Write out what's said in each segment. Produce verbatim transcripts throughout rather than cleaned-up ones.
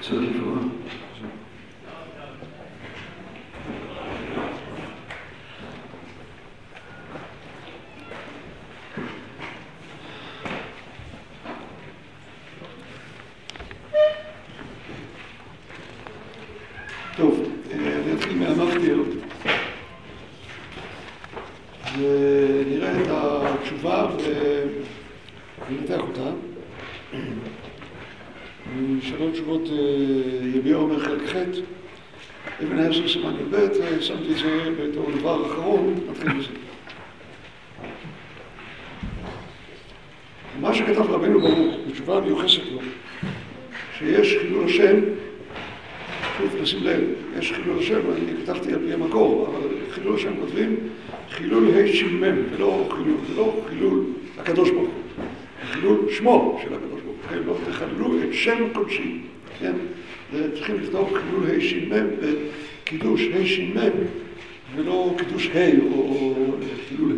צריך לפרוע. טוב, אני אתחיל מהמפטיר ונראה את התשובה ונתח אותה. שלוש תשובות יביע עומר חלק ח' אבן העשר סימן י"ב, שמתי את זה בתור דבר אחרון, נתחיל בזה. מה שכתב רבנו ברוך, בתשובה מיוחסת לו, שיש חילול השם, שוב נשים לב, יש חילול השם, אני כתבתי על פי המקור, אבל חילול השם כותבים חילול ה' שימם, ולא חילול, ולא חילול הקדוש ברוך הוא, חילול שמו של הקדוש ברוך הוא, כן, לא תחללו את שם קודשי, כן, צריכים לכתוב חילול ה' שימם וקידוש ה' שימם, ולא קידוש ה' או חילול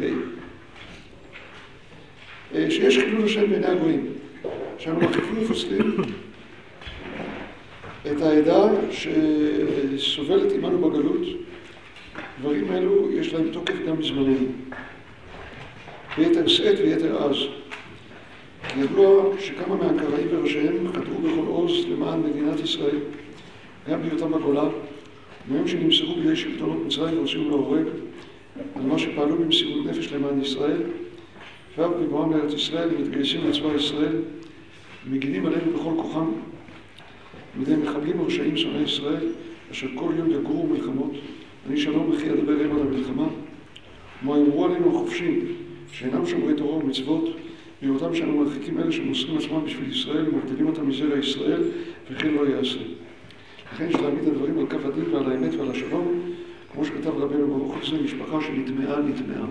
ה'. שיש חילול השם בעיני הגויים, שאנו מחליפים ופוסלים את העדה שסובלת עמנו בגלות, דברים אלו יש להם תוקף גם בזמננו, ביתר שאת ויתר עז. ידוע שכמה מהקראים וראשיהם חטאו בכל עוז למען מדינת ישראל, גם בהיותם בגולה, מהם שנמסרו בידי שלטונות מצרים והוציאו להורג, על מה שפעלו במסירות נפש למען ישראל, ואף בבואם לארץ ישראל מתגייסים לצבא ישראל, מגינים עלינו בכל כוחם, מדי מחבלים ורשעים שונאי ישראל, אשר כל יום יגורו מלחמות, אני שלום וכי אדבר הם על המלחמה, ומה יאמרו עלינו החופשים, שאינם שומרי תורה ומצוות, בהיותם שאנו מרחיקים אלה שמוסרים עצמם בשביל ישראל ומבדילים אותם מזרע ישראל, וכן לא יעשה. לכן יש להעמיד הדברים על כף הדין ועל האמת ועל השלום, כמו שכתב רבנו ברוך הוא, זה משפחה שנטמעה נטמעה.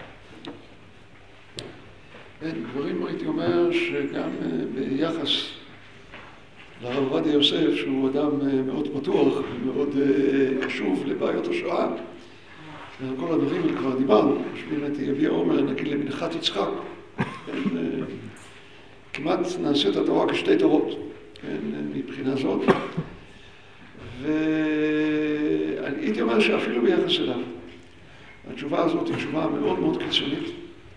כן, דברים הייתי אומר שגם ביחס לרב עובדיה יוסף, שהוא אדם מאוד פתוח ומאוד קשוב לבעיות השואה, ועל כל הדברים האלה כבר דיברנו, שבאמת יביע עומר, נגיד למנחת יצחק, כן, כמעט נעשית התורה כשתי תורות, כן, מבחינה זאת, ואני הייתי אומר שאפילו ביחס אליו, התשובה הזאת היא תשובה מאוד מאוד קיצונית,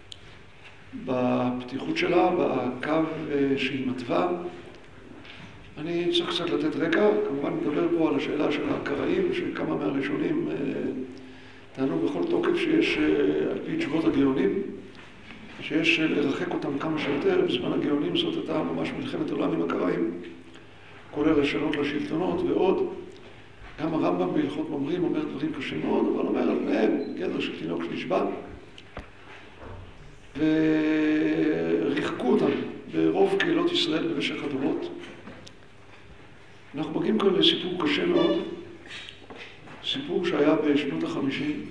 בפתיחות שלה, בקו שהיא מתווה. אני צריך קצת לתת רקע, כמובן מדבר פה על השאלה של הקראים, שכמה מהראשונים טענו בכל תוקף שיש על פי תשובות הגאונים, שיש לרחק אותם כמה שיותר. בזמן הגאונים זאת הייתה ממש מלחמת עולם עם הקראים, כולל לשנות לשלטונות ועוד. גם הרמב"ם בהלכות ממרים אומר דברים קשים מאוד, אבל אומר על מהם גדר של תינוק שנשבע, וריחקו אותם ברוב קהילות ישראל במשך הדורות. אנחנו מגיעים כאן לסיפור קשה מאוד, סיפור שהיה בשנות החמישים,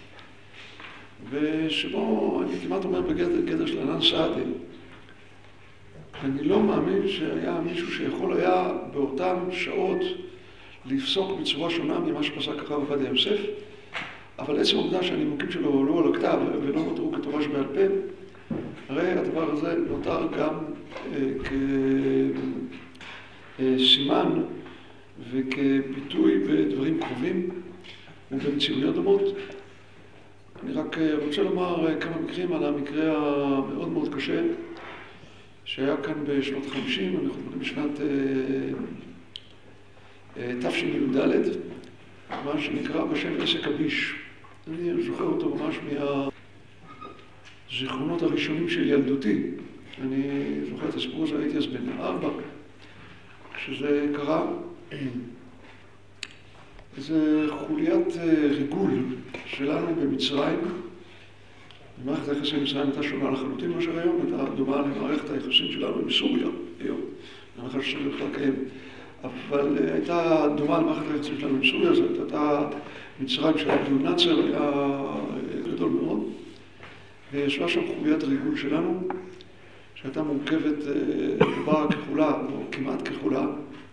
ושבו אני כמעט אומר בגדר גדר של ענן סעדי. אני לא מאמין שהיה מישהו שיכול היה באותן שעות לפסוק בצורה שונה ממה שפסק הרב עובדיה יוסף, אבל עצם העובדה שהנימוקים שלו לא על הכתב ולא נותרו כתורה שבעל פה, הרי הדבר הזה נותר גם אה, כסימן וכביטוי בדברים קרובים ובמציאויות דומות. אני רק רוצה לומר כמה מקרים על המקרה המאוד מאוד קשה שהיה כאן בשנות חמישים, אנחנו מדברים בשנת תש"ד, מה שנקרא בשם עסק הביש. אני זוכר אותו ממש מהזיכרונות הראשונים של ילדותי. אני זוכר את הסיפור הזה, הייתי אז בן ארבע, כשזה קרה. איזה חוליית ריגול שלנו במצרים, מערכת היחסים עם מצרים הייתה שונה לחלוטין מה שהיום, הייתה דומה למערכת היחסים שלנו בסוריה היום, אני חושב שזה בכלל קיים, אבל הייתה דומה למערכת היחסים שלנו בסוריה, זאת הייתה מצרים של אבו נאצר, היה גדול מאוד, וישבה שם חוליית ריגול שלנו, שהייתה מורכבת רובה כחולה, או כמעט כחולה,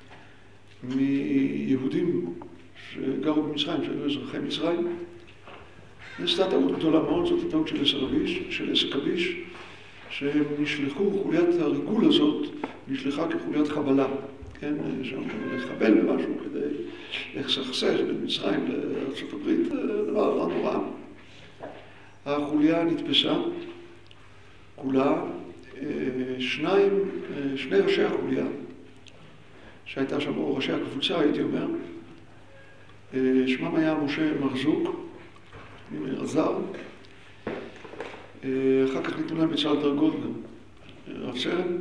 מיהודים שגרו במצרים, שהיו אזרחי מצרים. נעשתה טעות גדולה מאוד, זאת הטעות של עסק הביש, של עסק הביש, שהם נשלחו, חוליית הריגול הזאת נשלחה כחוליית חבלה. כן, שם לחבל במשהו כדי לסכסך בין מצרים לארצות הברית, דבר לא נורא. החוליה נתפסה, כולה, שניים, שני ראשי החוליה, שהייתה שם, או ראשי הקבוצה, הייתי אומר, שמם היה משה מרזוק, עזר, אחר כך ניתנו להם בצה"ל דרגות גם, רב סרן,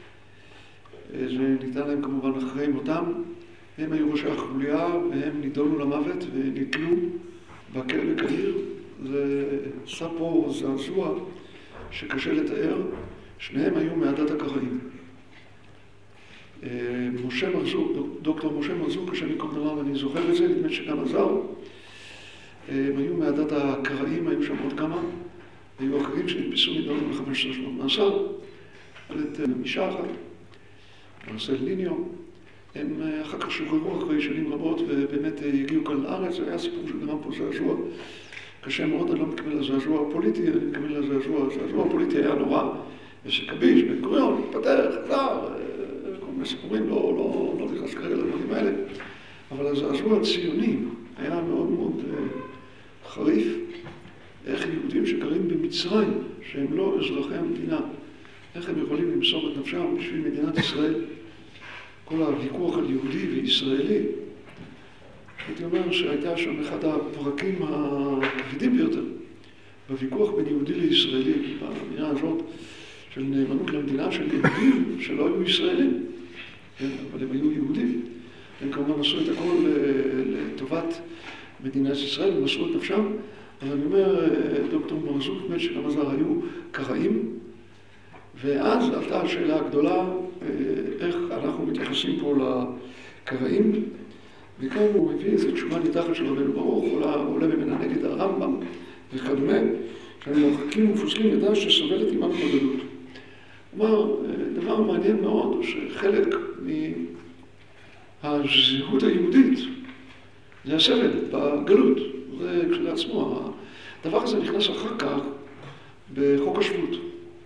זה ניתן להם כמובן אחרי מותם, הם היו ראשי החוליה והם נידונו למוות ונתלו בכלא בקהיר, זה עשה פה זעזוע שקשה לתאר, שניהם היו מעדת הקראים. משה מרזוק, דוקטור משה מרזוק, השם ייקום דמו, ואני זוכר את זה, נדמה שגם עזר, הם היו מעדת הקראים, היו שם עוד כמה, היו אחרים שנתפסו נידונו ל-חמש עשרה שנות מאסר, את מישה אחת, מרסל ליניו, הם אחר כך שוחררו אחרי שנים רבות ובאמת הגיעו כאן לארץ, זה היה סיפור שגרם פה זעזוע קשה מאוד, אני לא מתכוון לזעזוע הפוליטי, אני מתכוון לזעזוע, הזעזוע הפוליטי היה נורא, ושקביש, בן גוריון, התפטר, חזר, כל מיני סיפורים, לא, לא, לא נכנס כרגע לדברים האלה, אבל הזעזוע הציוני היה מאוד מאוד חריף, איך יהודים שגרים במצרים, שהם לא אזרחי המדינה, איך הם יכולים למסור את נפשם בשביל מדינת ישראל, כל הוויכוח על יהודי וישראלי, הייתי אומר שהייתה שם אחד הפרקים הכבדים ביותר, בוויכוח בין יהודי לישראלי, במדינה הזאת של נאמנות למדינה של יהודים שלא היו ישראלים, כן, אבל הם היו יהודים. הם כמובן עשו את הכל לטובת מדינת ישראל, הם עשו את נפשם, אבל אני אומר, דוקטור מרזוק, באמת שגם עזר היו קראים, ואז עלתה השאלה הגדולה, איך אנחנו מתייחסים פה לקראים, וכאן הוא מביא איזו תשובה ניתחת של רבנו ברוך, עולה, עולה ממנה נגד הרמב"ם וכדומה, שאני מרחקים ופוסקים ידע שסובלת עמנו בגלות. כלומר, דבר מעניין מאוד, שחלק מהזהות היהודית זה הסבל בגלות, זה כשלעצמו. הדבר הזה נכנס אחר כך בחוק השבות.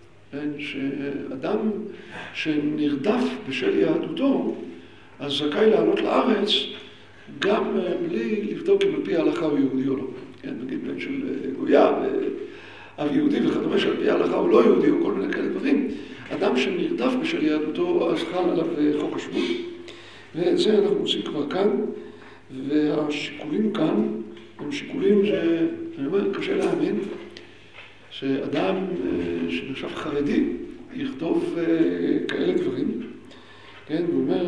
שאדם שנרדף בשל יהדותו, אז זכאי לעלות לארץ גם בלי לבדוק אם על פי ההלכה הוא יהודי או לא. כן, נגיד בן של גויה, אב יהודי וכדומה שעל פי ההלכה הוא לא יהודי או כל מיני כאלה דברים. אדם שנרדף בשל יהדותו, אז חל עליו חוק השבות. ואת זה אנחנו עושים כבר כאן, והשיקולים כאן הם שיקולים שאני אומר, קשה להאמין, שאדם שנחשב חרדי יכתוב כאלה דברים, כן, הוא אומר,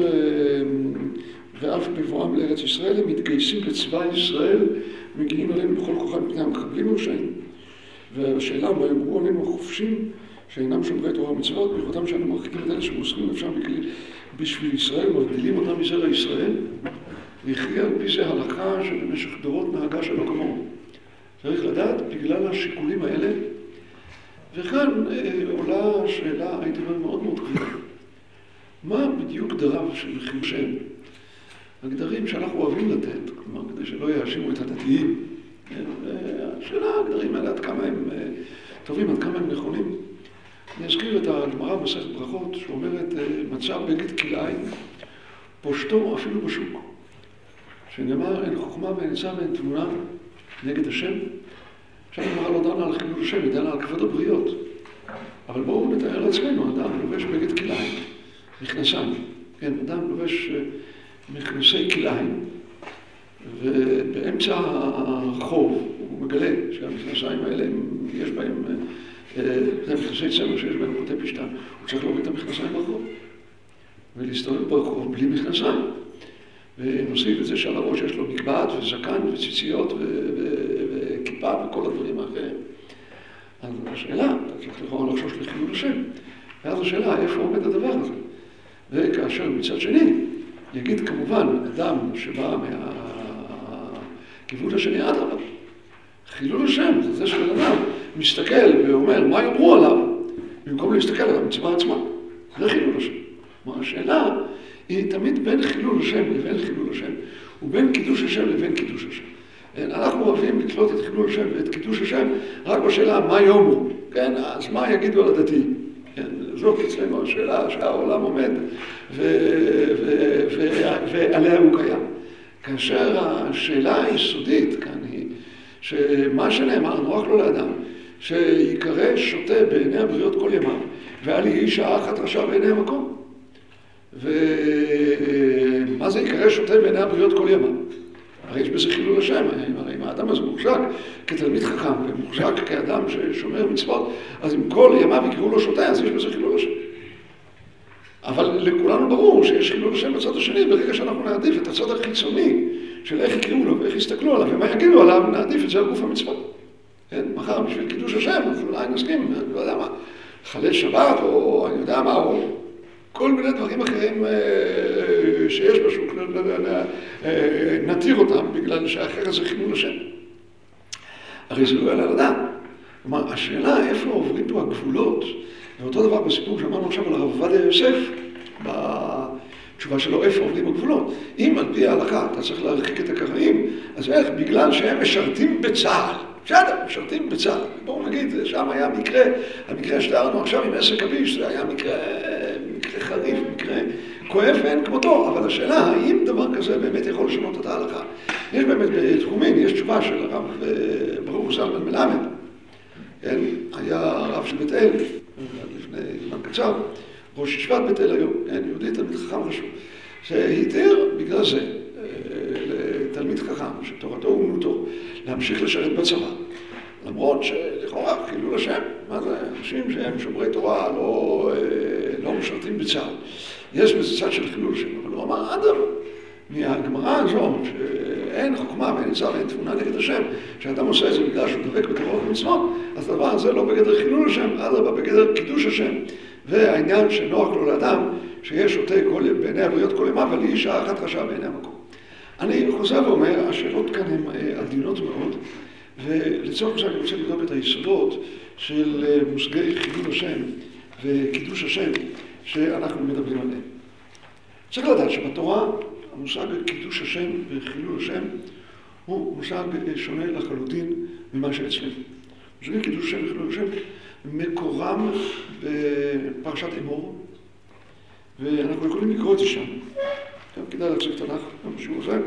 ואף בבואם לארץ ישראל הם מתגייסים לצבא ישראל, מגיעים עליהם בכל כוחם מפני המחבלים הרשעים, והשאלה מה יאמרו עלינו החופשים שאינם שומרי תורה ומצוות, ביכולתם שאנו מרחיקים את אלה שמוסרים נפשם בשביל ישראל, מבדילים אותם מזרע ישראל, והכריע על פי זה הלכה שבמשך דורות נהגה שלא כמוהו. צריך לדעת, בגלל השיקולים האלה, וכאן עולה שאלה, הייתי אומר, מאוד מאוד כבדה. מה בדיוק דריו של חימשם? הגדרים שאנחנו אוהבים לתת, כלומר, כדי שלא יאשימו את הדתיים. השאלה, הגדרים האלה, עד כמה הם טובים, עד כמה הם נכונים. אני אזכיר את הגמרא במסכת ברכות, שאומרת, מצא בגד כלאיים, פושטו אפילו בשוק. שנאמר, אין חוכמה ואין עצה ואין תבונה נגד השם. עכשיו הגמרא לא דנה על חילול השם, היא דנה על כבוד הבריות. אבל בואו נתאר לעצמנו, אדם לובש בגד כלאיים, מכנסיים. כן, אדם לובש מכנסי כלאיים, ובאמצע החוב הוא מגלה שהמכנסיים האלה, יש בהם, זה מכנסי צמר שיש בהם חוטי פשטן. הוא צריך להוריד את המכנסיים ברחוב, ולהסתובב ברחוב בלי מכנסיים. ונוסיף את זה שעל הראש יש לו מקבעת וזקן וציציות וכיפה וכל הדברים האחרים. אז השאלה, אתה צריך לכאורה לחשוש לחילול השם. ואז השאלה, איפה עומד הדבר הזה? וכאשר מצד שני, יגיד כמובן אדם שבא מהכיוון השני עד רבה. חילול השם, זה זה של אדם, מסתכל ואומר מה יאמרו עליו, במקום להסתכל על המצווה עצמה. זה חילול השם. כלומר, השאלה היא תמיד בין חילול השם לבין חילול השם, ובין קידוש השם לבין קידוש השם. אנחנו אוהבים לתלות את חילול השם ואת קידוש השם רק בשאלה מה יאמרו. כן, אז מה יגידו על הדתיים? כן, זאת אצלנו השאלה שהעולם עומד ו- ו- ועליה הוא קיים. כאשר השאלה היסודית כאן היא, שמה שנאמר, נוח לו לאדם, שיקרא שוטה בעיני הבריות כל ימיו, ואל יהי שעה אחת רשע בעיני המקום. ומה זה יקרא שוטה בעיני הבריות כל ימיו? הרי יש בזה חילול השם, הרי אם האדם הזה מוחזק כתלמיד חכם ומוחזק כאדם ששומר מצוות, אז אם כל ימיו יקראו לו שוטה, אז יש בזה חילול השם. אבל לכולנו ברור שיש חילול השם בצד השני, ברגע שאנחנו נעדיף את הצד החיצוני של איך יקראו לו ואיך יסתכלו עליו ומה יגידו עליו, נעדיף את זה על גוף המצוות. כן? מחר בשביל קידוש השם, אנחנו אולי נסכים, אני לא יודע מה, חלל שבת או אני יודע מה, או כל מיני דברים אחרים שיש בשוק, נתיר אותם בגלל שאחרת זה חילול השם. הרי זה לא יעלה על הדעת. כלומר, השאלה איפה עוברים פה הגבולות, ואותו דבר בסיפור שאמרנו עכשיו על הרב עובדיה יוסף, בתשובה שלו איפה עובדים הגבולות. אם על פי ההלכה אתה צריך להרחיק את הקראים, אז איך? בגלל שהם משרתים בצה"ל. בסדר, משרתים בצה"ל. בואו נגיד, שם היה מקרה, המקרה שתיארנו עכשיו עם עסק אביש, זה היה מקרה, מקרה חריף, מקרה כואב ואין כמותו, אבל השאלה, האם דבר כזה באמת יכול לשנות את ההלכה? יש באמת בתחומין, יש תשובה של הרב ברוך זלמן מלמד, כן? היה הרב של בית אל, לפני זמן קצר, ראש ישיבת בית אל היום, כן? יהודי תלמיד חכם חשוב, שהתיר בגלל זה לתלמיד חכם, שתורתו אומנותו, להמשיך לשרת בצבא, למרות שלכאורה חילול השם, מה זה? אנשים שהם שומרי תורה לא, לא משרתים בצה"ל. יש בזה צד של חילול השם, אבל הוא אמר, אדם, מהגמרא הזאת, שאין חוכמה ואין עצה ואין תבונה נגד השם, שאדם עושה את זה בגלל שהוא דבק בתורה ובמצוות, אז הדבר הזה לא בגדר חילול השם, אדרבה בגדר קידוש השם. והעניין שנוח לו לאדם, שיש שוטה בעיני הבריות כל ימיו, אבל היא שעה אחת רשע בעיני המקום. אני חוזר ואומר, השאלות כאן הן עדינות מאוד, ולצורך זה אני רוצה לבדוק את היסודות של מושגי חילול השם וקידוש השם שאנחנו מדברים עליהם. צריך לדעת שבתורה המושג קידוש השם וחילול השם הוא מושג שונה לחלוטין ממה שאצלנו. מושגי קידוש השם וחילול השם מקורם בפרשת אמור, ואנחנו יכולים לקרוא את זה שם. גם כדאי להחזיק תנ"ך, גם בשיעור הזה.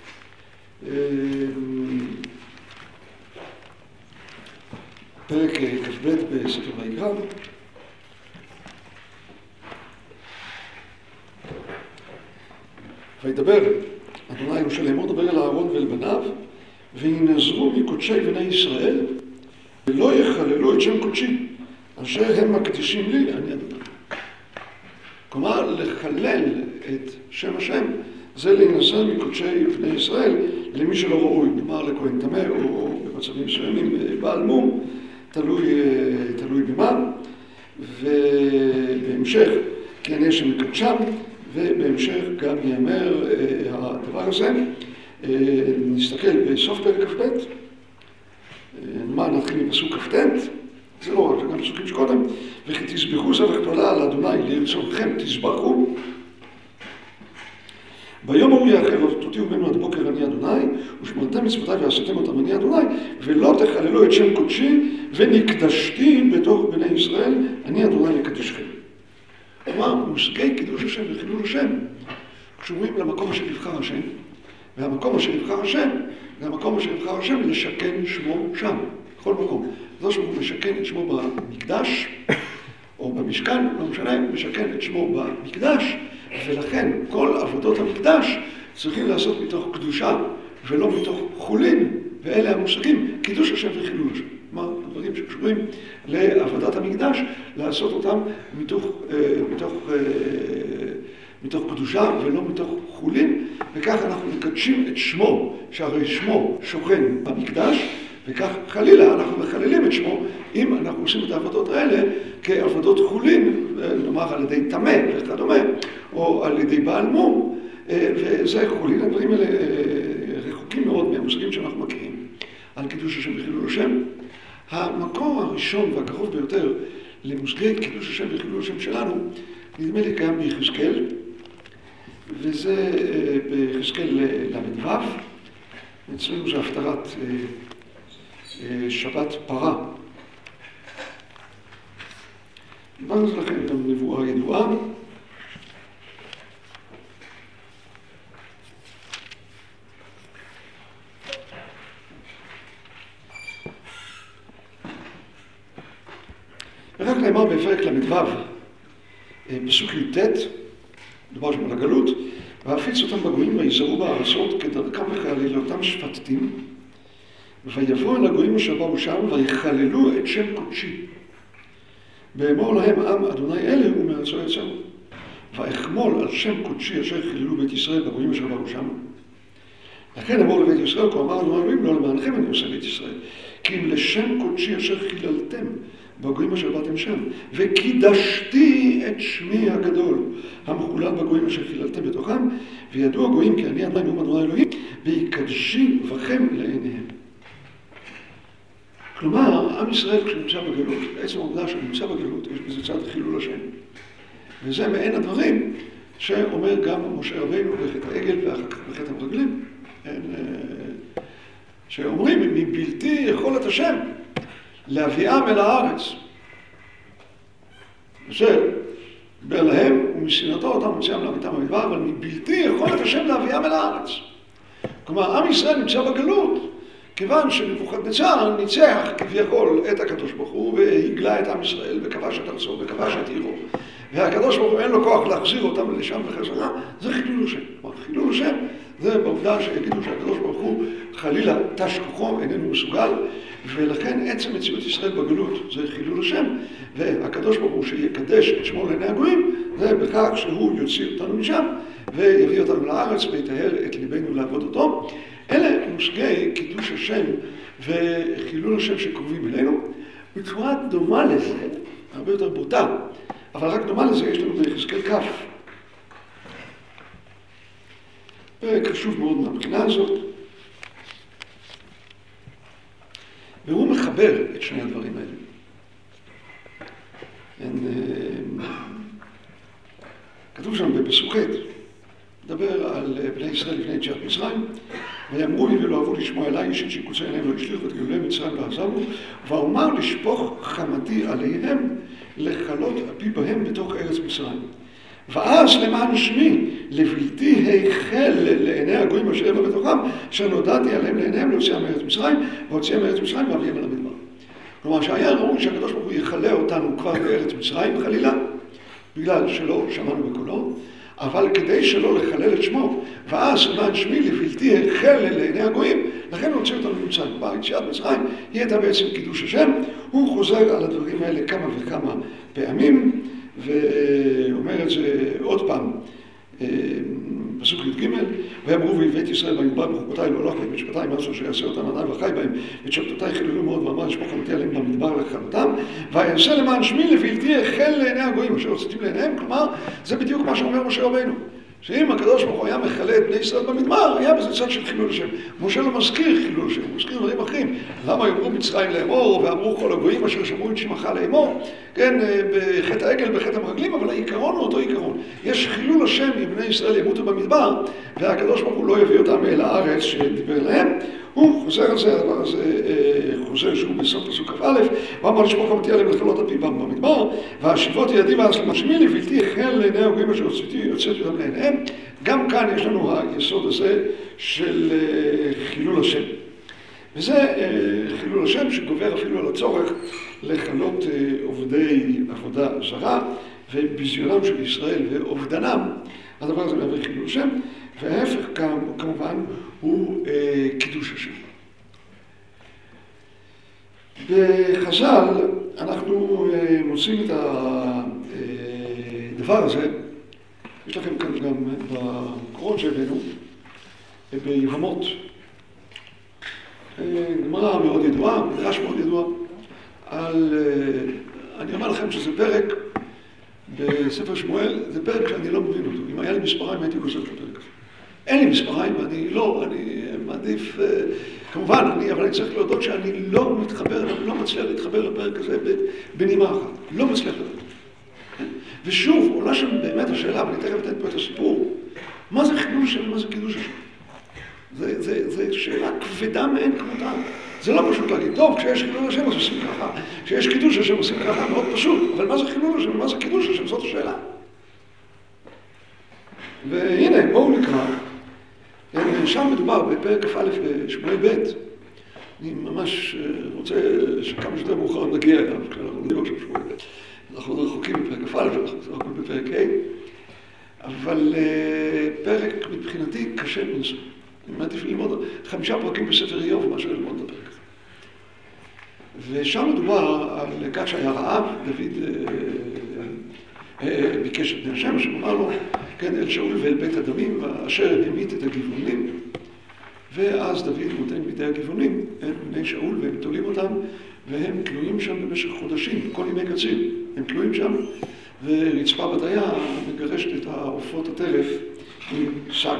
פרק כ"ב בספר ויקרא. וידבר אדוני משה לאמור, דבר אל אהרון ואל בניו, וינזרו מקודשי בני ישראל, ולא יחללו את שם קודשי, אשר הם מקדישים לי, אני אדוני. כלומר, לחלל את שם השם, זה להינזר מקודשי בני ישראל, למי שלא ראוי, כלומר לכהן טמא, או במצבים מסוימים בעל מום, תלוי, תלוי במה, ובהמשך, כי אני השם מקדשם, ובהמשך גם יאמר הדבר הזה. נסתכל בסוף פרק כ"ב, מה נתחיל מפסוק כ"ט, זה לא רק, זה גם פסוקים שקודם, וכי תזבחו זבח גדולה על אדוני לרצונכם תזבחו. ביום ההוא יאחר תוציאו ממנו עד בוקר אני אדוני, ושמרתם מצוותיי ועשיתם אותם אני אדוני, ולא תחללו את שם קודשי, ונקדשתי בתוך בני ישראל, אני אדוני לקדשכם. כלומר, מושגי קידוש השם וחילול השם קשורים למקום אשר יבחר השם, והמקום אשר יבחר השם, זה המקום אשר יבחר השם לשכן שמו שם, בכל מקום. זו שהוא משכן את שמו במקדש, או במשכן, לא משנה, משכן את שמו במקדש, ולכן כל עבודות המקדש צריכים לעשות מתוך קדושה ולא מתוך חולין, ואלה המושגים, קידוש השם וחילול השם. כלומר, הדברים שקשורים לעבודת המקדש, לעשות אותם מתוך, מתוך, מתוך קדושה ולא מתוך חולין, וכך אנחנו מקדשים את שמו, שהרי שמו שוכן במקדש, וכך חלילה אנחנו מחללים את שמו, אם אנחנו עושים את העבודות האלה כעבודות חולין, נאמר על ידי טמא וכדומה, או על ידי בעל מום, וזה חולין. הדברים האלה רחוקים מאוד מהמושגים שאנחנו מכירים על קידוש השם וחילול השם. המקור הראשון והקרוב ביותר למושגי קידוש השם וחילול השם שלנו, נדמה לי קיים ביחזקאל, וזה ביחזקאל למ"ו, אצלנו זה הפטרת שבת פרה. דיברנו לכם גם נבואה ידועה. רק נאמר בפרק למ"ו, פסוק י"ט, מדובר שם על הגלות, והפיץ אותם בגויים ויזרעו בארצות כדרכם וכעלילותם שפטים, ויבואו אל הגויים אשר באו שם ויחללו את שם קודשי. ואמור להם עם אדוני אלה ומארצו יצאו. ואחמול על שם קודשי אשר חיללו בית ישראל בגויים אשר באו שם. לכן אמור לבית ישראל, כה אמר אדוני אלוהים, לא למענכם אני עושה בית ישראל. כי אם לשם קודשי אשר חיללתם בגויים אשר באתם שם, וקידשתי את שמי הגדול המחולל בגויים אשר חיללתם בתוכם, וידעו הגויים כי אני אדוני נאום אדוני אלוהים, ויקדשי בכם לעיניהם. כלומר, עם ישראל כשנמצא בגלות, בעצם העובדה שנמצא בגלות, יש בזה צד חילול השם. וזה מעין הדברים שאומר גם משה רבינו בחטא העגל ואחר כך בחטא המרגלים. שאומרים, מבלתי יכולת השם להביאם אל הארץ. אשר בר להם ומשנאתו אותם מוציאם להביאם במדבר, אבל מבלתי יכולת השם להביאם אל הארץ. כלומר, עם ישראל נמצא בגלות, כיוון שנבוכדנצר ניצח כביכול את הקדוש ברוך הוא והגלה את עם ישראל וכבש את ארצו וכבש את עירו. והקדוש ברוך הוא אין לו כוח להחזיר אותם לשם בחזרה, זה חילול השם. כלומר, חילול השם זה בעובדה שיגידו שהקדוש ברוך הוא חלילה תש כוחו איננו מסוגל, ולכן עצם מציאות ישראל בגלות זה חילול השם, והקדוש ברוך הוא שיקדש את שמו לעיני הגויים זה בכך שהוא יוציא אותנו משם ויביא אותנו לארץ ויטהר את ליבנו לעבוד אותו. אלה מושגי קידוש השם וחילול השם שקרובים אלינו, בצורה דומה לזה, הרבה יותר בוטה, אבל רק דומה לזה יש לנו ביחזקאל כ'. פרק חשוב מאוד מהבחינה הזאת, והוא מחבר את שני הדברים האלה. אין, כתוב שם בפסוק ח', מדבר על בני ישראל לפני יציאת מצרים, ויאמרו לי ולא אהבו לשמוע אליי, איש את שיקוצי עליהם לא השליך ואת גאולי מצרים לא עזבו, ואומר לשפוך חמתי עליהם, לכלות אפי בהם בתוך ארץ מצרים. ואז למען שמי, לבלתי היכל לעיני הגויים אשר הם בתוכם, אשר נודעתי עליהם לעיניהם להוציאם מארץ מצרים, והוציאם מארץ מצרים ואביהם אל המדבר. כלומר שהיה ראוי שהקדוש ברוך הוא יכלה אותנו כבר בארץ מצרים חלילה, בגלל שלא שמענו בקולו, אבל כדי שלא לחלל את שמו, ואז למען שמי לבלתי היכל לעיני הגויים, לכן הוציא אותנו ממצרים. כלומר, יציאת מצרים היא הייתה בעצם קידוש השם. הוא חוזר על הדברים האלה כמה וכמה פעמים, ואומר את זה עוד פעם, פסוק י"ג, ויאמרו והבאת ישראל במדבר בחוקותיי לא הלכתי במשפטיי מעשו שיעשה אותם עדיי וחי בהם, ואת שבתותיי חיללו מאוד ואמר לשפוך חמתי עליהם במדבר לכלותם, ויעשה למען שמי לבלתי היכל לעיני הגויים אשר הוצאתים לעיניהם. כלומר, זה בדיוק מה שאומר משה רבינו, שאם הקדוש ברוך הוא היה מכלה את בני ישראל במדבר, היה בזה צד של חילול השם. משה לא מזכיר חילול השם, הוא מזכיר דברים אחרים. למה יאמרו מצרים לאמור, ואמרו כל הגויים אשר שמעו את שמך לאמור, כן, בחטא העגל, בחטא המרגלים, אבל העיקרון הוא אותו עיקרון. יש חילול השם אם בני ישראל ימותו במדבר, והקדוש ברוך הוא לא יביא אותם אל הארץ שדיבר להם. הוא חוזר על זה, הדבר הזה חוזר שהוא בסוף פסוק כ"א, ואמר לשפוך חמתי עליהם לכלות אפי בם במדבר, והשיבותי ידי ואז למען שמי לבלתי היכל לעיני הגויים אשר הוצאתי אותם לעיניהם. גם כאן יש לנו היסוד הזה של חילול השם. וזה חילול השם שגובר אפילו על הצורך לכלות עובדי עבודה זרה וביזיונם של ישראל ואובדנם. הדבר הזה מהווה חילול השם, וההפך כמובן הוא קידוש השם. בחז"ל אנחנו מוצאים את הדבר הזה, יש לכם כאן גם בקורות שהבאנו, ביבמות. גמרא מאוד ידועה, מדרש מאוד ידוע, על, אני אומר לכם שזה פרק בספר שמואל, זה פרק שאני לא מבין אותו. אם היה לי מספריים הייתי גוזר את הפרק הזה. אין לי מספריים ואני לא, אני מעדיף, כמובן, אני, אבל אני צריך להודות שאני לא מתחבר, אני לא מצליח להתחבר לפרק הזה בנימה אחת. לא מצליח להודות. ושוב, עולה שם באמת השאלה, ואני תכף אתן פה את הסיפור, מה זה חילול השם ומה זה קידוש השם? זה, זה, זה שאלה כבדה מאין כמותה. זה לא פשוט להגיד, טוב, כשיש חילול השם אז עושים ככה, כשיש קידוש השם עושים ככה, מאוד פשוט, אבל מה זה חילול השם ומה זה קידוש השם? זאת השאלה. והנה, בואו נקרא, שם מדובר בפרק כ"א בשמואל ב', אני ממש רוצה שכמה שיותר מאוחר נגיע אליו, כשאנחנו נדבר עכשיו שבוע. אנחנו עוד רחוקים בפרק א', אנחנו רחוקים בפרק ה', אבל פרק מבחינתי קשה מנסות. אני מעדיף ללמוד חמישה פרקים בספר איוב, מה שללמוד בפרק הזה. ושם מדובר על כך שהיה רעב, דוד ביקש את בני השמש, שאמר לו, כן, אל שאול ואל בית הדמים, אשר המית את הגבעונים, ואז דוד נותן בידי הגבעונים, הם בני שאול, והם תולים אותם, והם תלויים שם במשך חודשים, כל ימי קציר, הם תלויים שם, ורצפה בתיה מגרשת את העופות הטרף עם שק.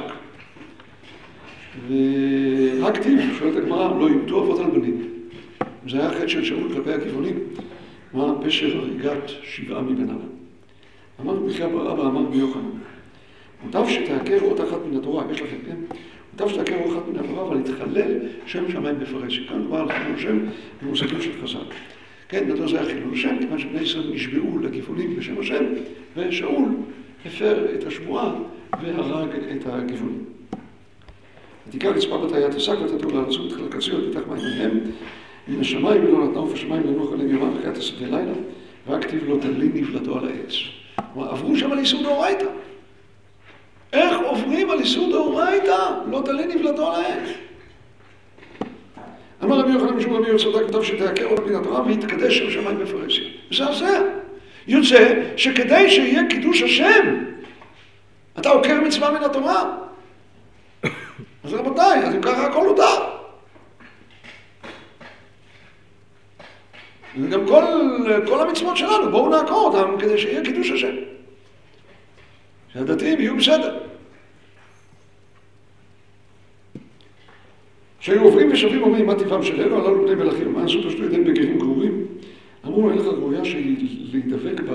והכתיב, שואלת הגמרא, לא ימתו אבות על בנים. זה היה חטא של שאול כלפי הגבעונים, מה פשר הריגת שבעה מבניו. אמר מיכה בר אבא, אמר ביוחנן, מוטב שתעקר אות אחת מן התורה, יש לכם, כן? מוטב שתעקר אות אחת מן התורה, אבל להתחלל שם שמיים בפרש. כאן מדובר על חילול שם במושגים של חז"ל. כן, מדוע זה היה חילול שם, כיוון שבני ישראל נשבעו לגבעונים בשם השם, ושאול הפר את השבועה והרג את הגבעונים. ותיקח רצפה בתיה תשק ותתו לארצות את חלקציות ותח מים מהם, מן השמיים ולא נתנה עוף השמיים לנוח עליהם יומם וחיית השדה לילה, והכתיב לא תלי נבלתו על העץ. כלומר, עברו שם על איסור דאורייתא. איך עוברים על איסור דאורייתא? לא תלי נבלתו על העץ. אמר רבי יוחנן משום רבי יהודה צדק, מוטב שתעקר אות מן התורה ויתקדש שם שמיים בפרהסיה. מזעזע. יוצא שכדי שיהיה קידוש השם, אתה עוקר מצווה מן התורה. אז רבותיי, אז אם ככה הכל הותר. וגם כל, כל המצוות שלנו, בואו נעקור אותם כדי שיהיה קידוש השם. שהדתיים יהיו בסדר. שהיו עוברים ושבים אומרים מה טבעם של אלו, הללו בני מלכים, מה עשו פשטו ידיהם בגרים גרורים? אמרו אין לך גרויה שהיא להידבק בה.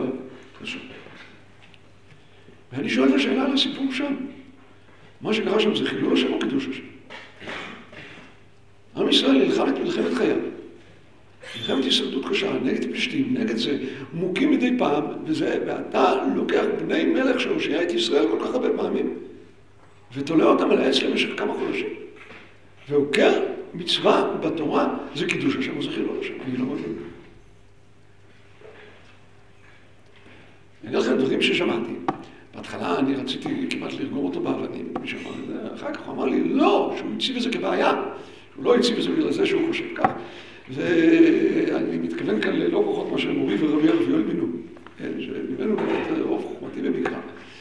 ואני שואל את השאלה על הסיפור שם. מה שקרה שם זה חילול השם או קידוש השם? עם ישראל נלחם את מלחמת חייו. מלחמת הישרדות קשה, נגד פלישתים, נגד זה, מוכים מדי פעם, וזה, ואתה לוקח בני מלך שהושיע את ישראל כל כך הרבה פעמים, ותולה אותם על העץ למשך כמה חודשים. ועוקר מצווה בתורה, זה קידוש השם או זה חילול השם, אני לא מבין. אני אגיד לכם דברים ששמעתי. בהתחלה אני רציתי כמעט לרגום אותו באבנים, מי שאמר את זה, אחר כך הוא אמר לי, לא, שהוא הציב את זה כבעיה, שהוא לא הציב את זה בגלל זה שהוא חושב כך. ואני מתכוון כאן ללא פחות מה שמורי ורבי הרב יואל בן נון, שממנו באמת רוב חוכמתי במקרא.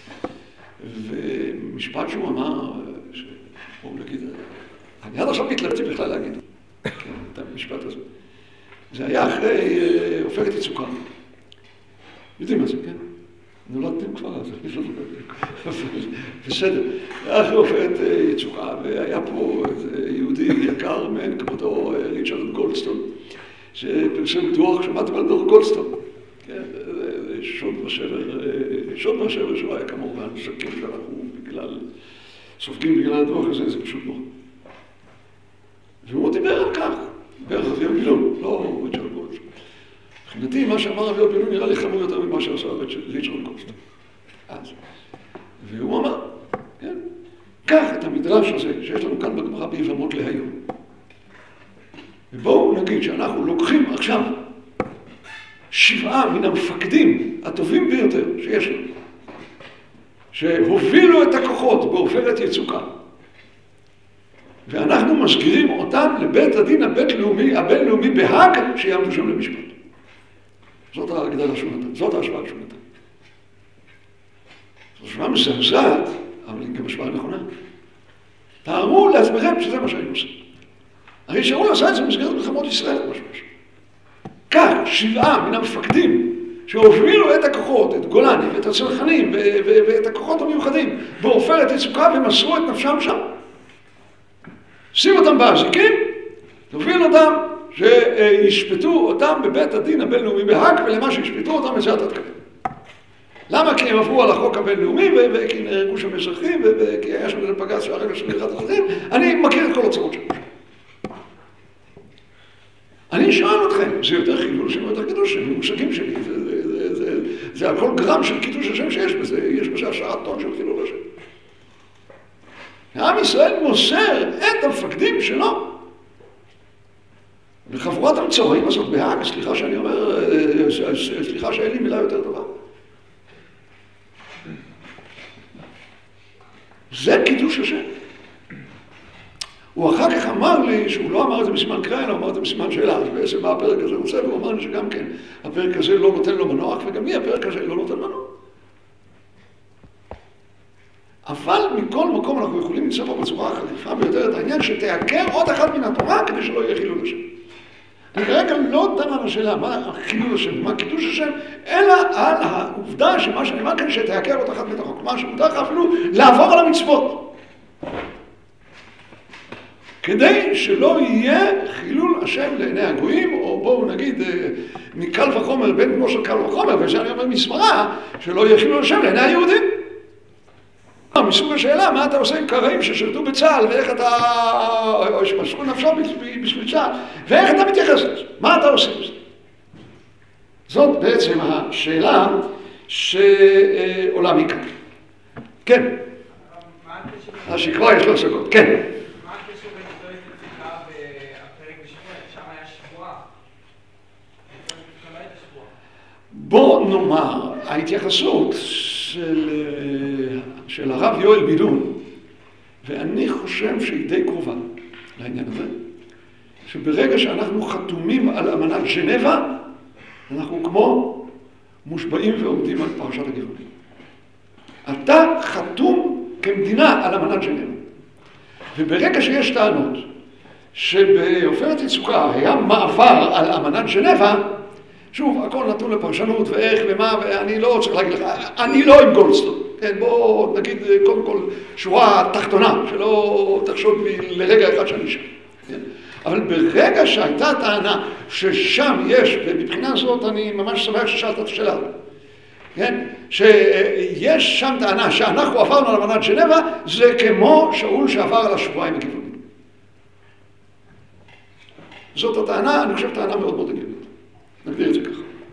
ומשפט שהוא אמר, בואו נגיד, אני עד עכשיו מתלבטתי בכלל להגיד את המשפט הזה. זה היה אחרי עופרת יצוקה. יודעים מה זה, כן? נולדתם כבר אז, אני לא זוכר. בסדר. היה אחרי עופרת יצוקה, והיה פה יהודי יקר מעין כמותו, ריצ'רד גולדסטון, שפרסם דוח, שמעתם על דוח גולדסטון. כן, שוד ושבר, שוד ושבר שהוא היה כמובן, סכים שאנחנו בגלל, סופגים בגלל הדוח הזה, זה פשוט נורא. והוא דיבר על כך, דיבר על רבי בן נון, לא ריצ'רד גולדסטון. מבחינתי, מה שאמר רבי בן נון נראה לי חמור יותר ממה שעשה ריצ'רד גולדסטון. אז, והוא אמר, כן, קח את המדרש הזה שיש לנו כאן בגמרא ביבמות להיום. ובואו נגיד שאנחנו לוקחים עכשיו שבעה מן המפקדים הטובים ביותר שיש לנו, שהובילו את הכוחות בעופרת יצוקה, ואנחנו מסגירים אותם לבית הדין הבינלאומי, הבינלאומי בהאג, שיעמדו שם למשפט. זאת ההגדלה שהוא נתן, זאת ההשוואה שהוא נתן. זו השוואה מזעזעת, אבל היא גם השוואה נכונה. תארו לעצמכם שזה מה שהיינו עושים. הרי שאול עשה את זה במסגרת מלחמות ישראל, משהו משהו. כך, שבעה מן המפקדים שהובילו את הכוחות, את גולני ואת הצנחנים ואת הכוחות המיוחדים בעופרת יצוקה ומסרו את נפשם שם. שים אותם באזיקים, תוביל אותם שישפטו אותם בבית הדין הבינלאומי בהאג, ולמה שישפטו אותם לזה אתה תקבל. למה? כי הם עברו על החוק הבינלאומי, וכי נהרגו שם אזרחים, וכי היה שם בג"ץ שהרגע של אחד אזרחים, אני מכיר את כל הצרות שלנו. אני שואל אתכם, זה יותר חילול שם או יותר קידוש שם, המושגים שלי, זה על כל גרם של קידוש השם שיש בזה, יש בזה עשרה טון של חילול השם. עם ישראל מוסר את המפקדים שלו וחבורת המצורעים הזאת בהאג, סליחה שאני אומר, סליחה שאין לי מילה יותר טובה. זה קידוש השם. הוא אחר כך אמר לי שהוא לא אמר את זה בסימן קריאה, אלא הוא אמר את זה בסימן שאלה. אז בעצם מה הפרק הזה רוצה, והוא אמר לי שגם כן, הפרק הזה לא נותן לו מנוח, וגם לי הפרק הזה לא נותן מנוח. אבל מכל מקום אנחנו יכולים למצוא פה בצורה החליפה ביותר את העניין שתעקר עוד אחת מן התורה כדי שלא יהיה חילול השם. אני כרגע לא דן על השאלה מה חילול השם, מה קידוש השם, אלא על העובדה שמה שאני אומר כאן שתעקר עוד אחת מן התורה. כלומר שמותר לך אפילו לעבור על המצוות. כדי שלא יהיה חילול השם לעיני הגויים, או בואו נגיד מקל וחומר, בין כמו של קל וחומר, וזה אני אומר מסברה, שלא יהיה חילול השם לעיני היהודים. מסוג השאלה, מה אתה עושה עם קראים ששרתו בצה"ל, ואיך אתה, או שמסרו נפשו בשביל צה"ל, ואיך אתה מתייחס לזה? מה אתה עושה בזה? זאת בעצם השאלה שעולה מכאן. כן. השקרוא יש לו השגות. כן. מה הקשר בין פרק יציאה והפרק בשבוע? שם היה שבועה. שם היה את השבועה. בוא נאמר, ההתייחסות של, של הרב יואל בידון, ואני חושב שהיא די קרובה לעניין הזה, שברגע שאנחנו חתומים על אמנת ז'נבה, אנחנו כמו מושבעים ועומדים על פרשת הגבעונים. אתה חתום כמדינה על אמנת ז'נבה. וברגע שיש טענות שבעופרת יצוקה היה מעבר על אמנת ז'נבה, שוב, הכל נתון לפרשנות ואיך ומה, ואני לא צריך להגיד לך, אני לא עם גולדסטון. כן, בוא נגיד קודם כל שורה תחתונה, שלא תחשוד לרגע אחד שאני שם. כן? אבל ברגע שהייתה טענה ששם יש, ובבחינה זאת אני ממש שמח ששאלת את השאלה, כן? שיש שם טענה שאנחנו עברנו על אמנת ז'נבה, זה כמו שאול שעבר על השבועיים הכיוונים. זאת הטענה, אני חושב טענה מאוד מאוד הגיונית. נגדיר את זה ככה.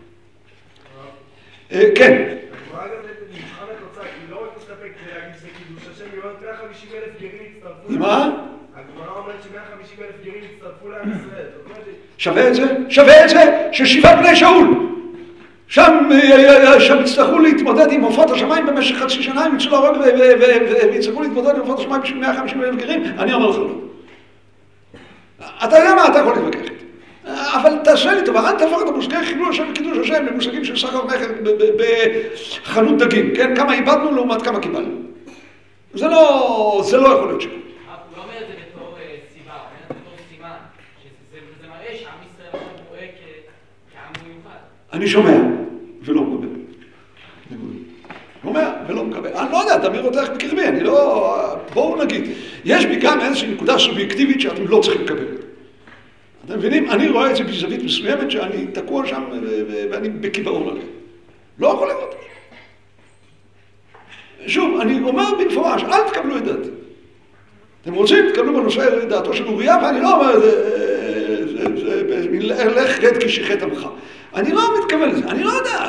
כן. הגמרא גם במבחן התוצאה, היא לא רק מסתפקת להגיד שזה קידוש השם, היא אומרת מאה וחמישים אלף גרים הצטרפו. מה? הגמרא אומרת ש-מאה וחמישים אלף גרים הצטרפו לעם ישראל. שווה את זה? שווה את זה ששבעה בני שאול. שם יצטרכו להתמודד עם עופות השמיים במשך חצי שנה, הם יצאו להרוג ויצטרכו להתמודד עם עופות השמיים בשביל מאה וחמישים אלף גרים. אני אומר לך לא. אתה יודע מה? אתה יכול להתווכח. אבל תעשה לי טובה, אל תהפוך את המושגי חילול השם וקידוש השם למושגים של סחר מכר בחנות דגים, כן? כמה איבדנו לעומת כמה קיבלנו. זה לא, זה לא יכול להיות שכל. הוא לא אומר את זה בתור סיבה, הוא אומר את זה בתור סימן, שזה מראה שעם ישראל עכשיו רואה כעם מיוחד. אני שומע ולא מקבל. שומע ולא מקבל. אני לא יודע, תמיר אותך בקרבי, אני לא... בואו נגיד, יש בי גם איזושהי נקודה סובייקטיבית שאתם לא צריכים לקבל. אתם מבינים? אני רואה את זה בזווית מסוימת שאני תקוע שם ואני בקיבעון עליה. לא יכול לראות. שוב, אני אומר במפורש, אל תקבלו את דעתי. אתם רוצים, תקבלו בנושא דעתו של אוריה, ואני לא אומר, לך רד כי שיחת עמך. אני לא מתכוון לזה, אני לא יודע.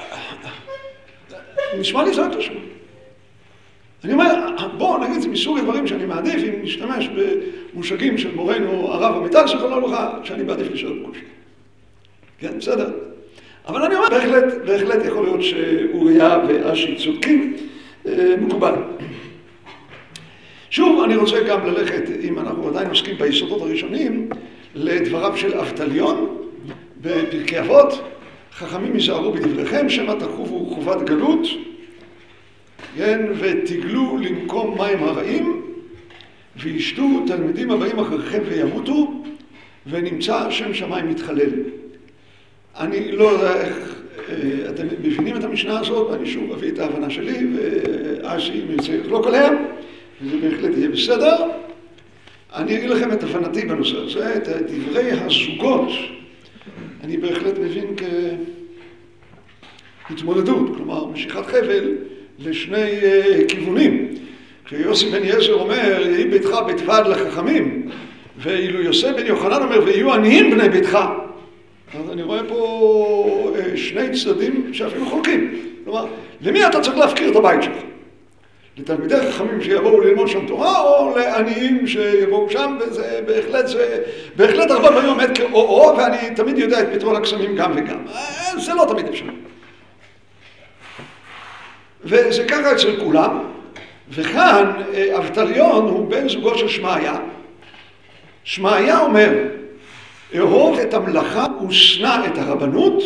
נשמע לי זאת לשמוע. אני אומר, בואו נגיד, זה מסוג הדברים שאני מעדיף אם נשתמש במושגים של מורנו הרב עמיטל, זכרונו לברכה, שאני מעדיף להישאר בקושי. כן, בסדר. אבל אני אומר, בהחלט, בהחלט יכול להיות שאוריה ואשי צודקים, מקובל. שוב, אני רוצה גם ללכת, אם אנחנו עדיין עוסקים ביסודות הראשונים, לדבריו של אבטליון בפרקי אבות, חכמים יזהרו בדבריכם, שמא תחובו חובת גלות, כן, ותגלו למקום מים הרעים, וישתו תלמידים הבאים אחריכם וימותו, ונמצא שם שמיים מתחלל. אני לא יודע איך אתם מבינים את המשנה הזאת, ואני שוב אביא את ההבנה שלי, ואשי ירצה לחלוק עליה, וזה בהחלט יהיה בסדר. אני אגיד לכם את הבנתי בנושא הזה, את דברי הזוגות, אני בהחלט מבין כהתמודדות, כלומר משיכת חבל לשני כיוונים. כשיוסי בן יעזר אומר, יהי ביתך בית ועד לחכמים, ואילו יוסף בן יוחנן אומר, ויהיו עניים בני ביתך. אז אני רואה פה שני צדדים שאפילו חולקים. כלומר, למי אתה צריך להפקיר את הבית שלך? לתלמידי חכמים שיבואו ללמוד שם תורה, או לעניים שיבואו שם, וזה בהחלט, זה בהחלט הרבה פעמים עומד כאו-או, ואני תמיד יודע את פתרון הקסמים גם וגם. זה לא תמיד אפשר. וזה ככה אצל כולם, וכאן אבטליון הוא בן זוגו של שמעיה. שמעיה אומר, אהוב את המלאכה ושנא את הרבנות,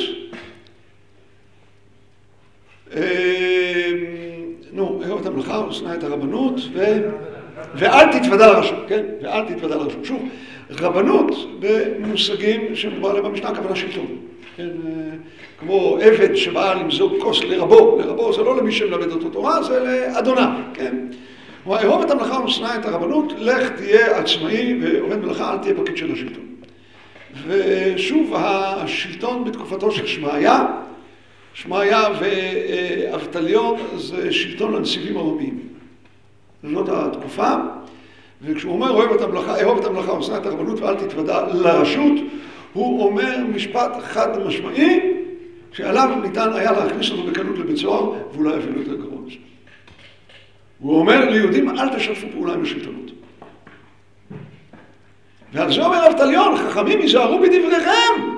נו, אהוב את המלאכה ושנא את הרבנות, ו... ואל תתוודע לרשות, כן? ואל תתוודע לרשות. שוב, רבנות במושגים שמדובר עליהם במשנה, הכוונה שלטון. כן? כמו עבד שבא למזוג כוס לרבו, לרבו זה לא למי שמלמד אותו תורה, זה לאדוניו, כן? הוא אהוב את המלאכה ושנא את הרבנות, לך תהיה עצמאי ועובד מלאכה, אל תהיה פקיד של השלטון. ושוב, השלטון בתקופתו של שמעיה, שמעיה ואבטליון זה שלטון הנציבים הרומיים. זאת התקופה, וכשהוא אומר אוהב את המלאכה, אהוב את המלאכה ושנא את הרבנות ואל תתוודע לרשות, הוא אומר משפט חד משמעי, שעליו ניתן היה להכניס אותו בקלות לבית סוהר, ואולי אפילו יותר גרוע מזה. הוא אומר ליהודים, אל תשתפו פעולה עם השלטונות. ועל זה אומר אבטליון, חכמים ייזהרו בדבריכם.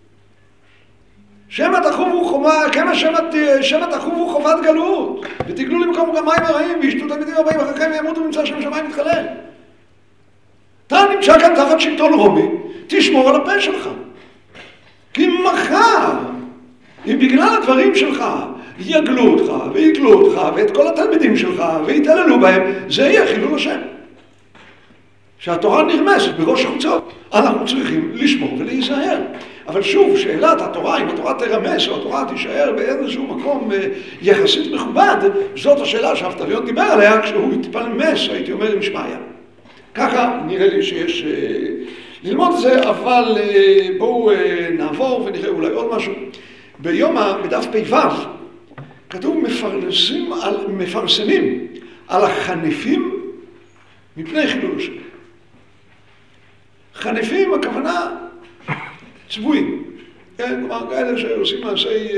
שמא תחובו חומה, כמה שמא תחובו חובת גלות, ותגלו למקום גם מים הרעים, וישתו תלמידים הבאים אחריכם וימותו ונמצא שם שמיים מתחלל. אתה נמצא כאן תחת שלטון רומי, תשמור על הפה שלך. כי מחר, אם בגלל הדברים שלך יגלו אותך ויגלו אותך ואת כל התלמידים שלך ויתעללו בהם, זה יהיה חילול השם. שהתורה נרמסת בראש חוצות, אנחנו צריכים לשמור ולהיזהר. אבל שוב, שאלת התורה, אם התורה תרמס או התורה תישאר באיזשהו מקום יחסית מכובד, זאת השאלה שאבטליון דיבר עליה כשהוא התפלמס, הייתי אומר, עם שמעיה. ככה נראה לי שיש ללמוד את זה, אבל בואו נעבור ונראה אולי עוד משהו. ביום, בדף פ"ו, כתוב מפרסמים על, מפרסמים על החנפים מפני חילול השם. חנפים, הכוונה צבועים. כן, כלומר, כאלה שעושים מעשי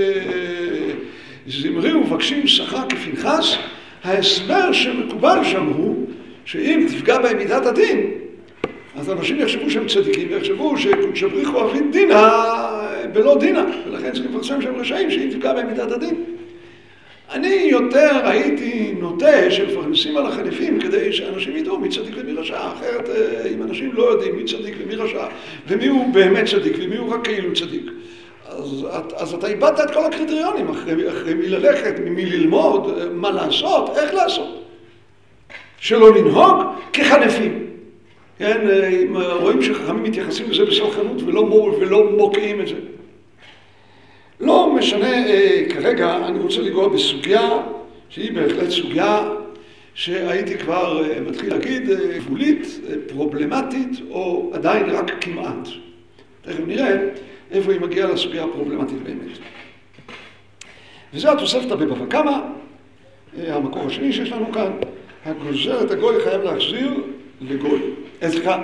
זמרי ומבקשים שכר כפנחס. ההסבר שמקובל שם הוא שאם תפגע בהם מידת הדין, אז אנשים יחשבו שהם צדיקים, ויחשבו שקודש בריך הוא אבין דינה בלא דינה, ולכן צריכים לפרסם שהם רשעים שאם תפגע בהם מידת הדין. אני יותר הייתי נוטה שמפרנסים על החנפים כדי שאנשים ידעו מי צדיק ומי רשע. אחרת, אם אנשים לא יודעים מי צדיק ומי רשע, ומי הוא באמת צדיק ומי הוא רק כאילו צדיק, אז, אז אתה איבדת את כל הקריטריונים, אחרי, אחרי מי ללכת, ממי ללמוד, מה לעשות, איך לעשות. שלא לנהוג כחנפים. כן, רואים שחכמים מתייחסים לזה בסלחנות ולא, ולא מוקיעים את זה. לא משנה, כרגע אני רוצה לגוע בסוגיה שהיא בהחלט סוגיה שהייתי כבר מתחיל להגיד גבולית, פרובלמטית או עדיין רק כמעט. תכף נראה איפה היא מגיעה לסוגיה הפרובלמטית באמת. וזה התוספתא בבבא קמא, המקור השני שיש לנו כאן, הגוזר את הגוי חייב להחזיר לגוי. סליחה,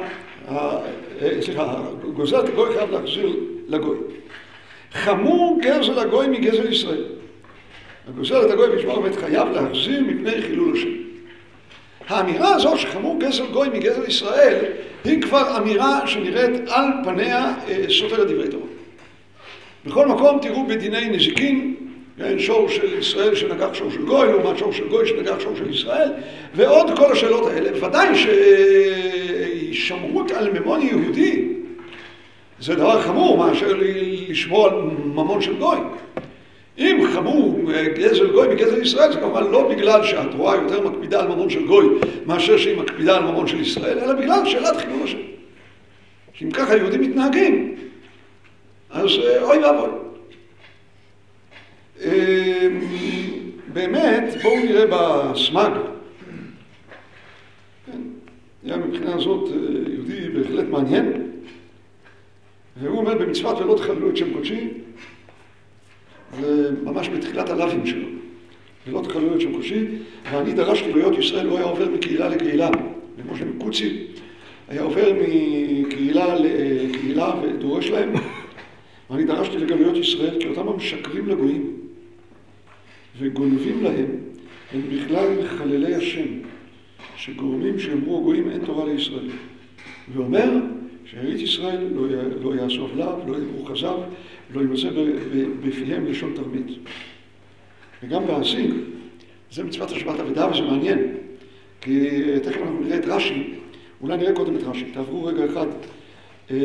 סליחה, הגוזר את הגוי חייב להחזיר לגוי. חמור גזל הגוי מגזל ישראל. הגוזל את הגוי וישמור באמת חייב להחזיר מפני חילול השם. האמירה הזו שחמור גזל גוי מגזל ישראל היא כבר אמירה שנראית על פניה סותרת דברי תורה. בכל מקום תראו בדיני נזיקין, שור של ישראל שנגח שור של גוי, לעומת שור של גוי שנגח שור של ישראל, ועוד כל השאלות האלה. ודאי ששמרות על ממון יהודי זה דבר חמור מאשר לשמור על ממון של גוי. אם חמור גזל גוי מגזל ישראל, זה כמובן לא בגלל שהתורה יותר מקפידה על ממון של גוי מאשר שהיא מקפידה על ממון של ישראל, אלא בגלל שאלת חילול השם. שאם ככה היהודים מתנהגים, אז אוי ואבוי. באמת, בואו נראה בסמ"ג. היה מבחינה הזאת יהודי בהחלט מעניין. והוא אומר במצוות ולא תחללו את שם קודשי, ממש בתחילת הלווים שלו. ולא תחללו את שם קודשי, ואני דרשתי להיות ישראל, הוא היה עובר מקהילה לקהילה. למשה מקוצי היה עובר מקהילה לקהילה ודורש להם. ואני דרשתי לגלויות ישראל, כי אותם המשקרים לגויים וגונבים להם, הם בכלל חללי השם, שגורמים שאמרו הגויים אין תורה לישראל. ואומר שארית ישראל לא, לא יעשו עוולה, לא ידברו כזב, לא ימצא בפיהם לשון תרמית. וגם בהשיג, זה מצוות השבת אבדה וזה מעניין, כי תכף אנחנו נראה את רש"י, אולי נראה קודם את רש"י, תעברו רגע אחד אה,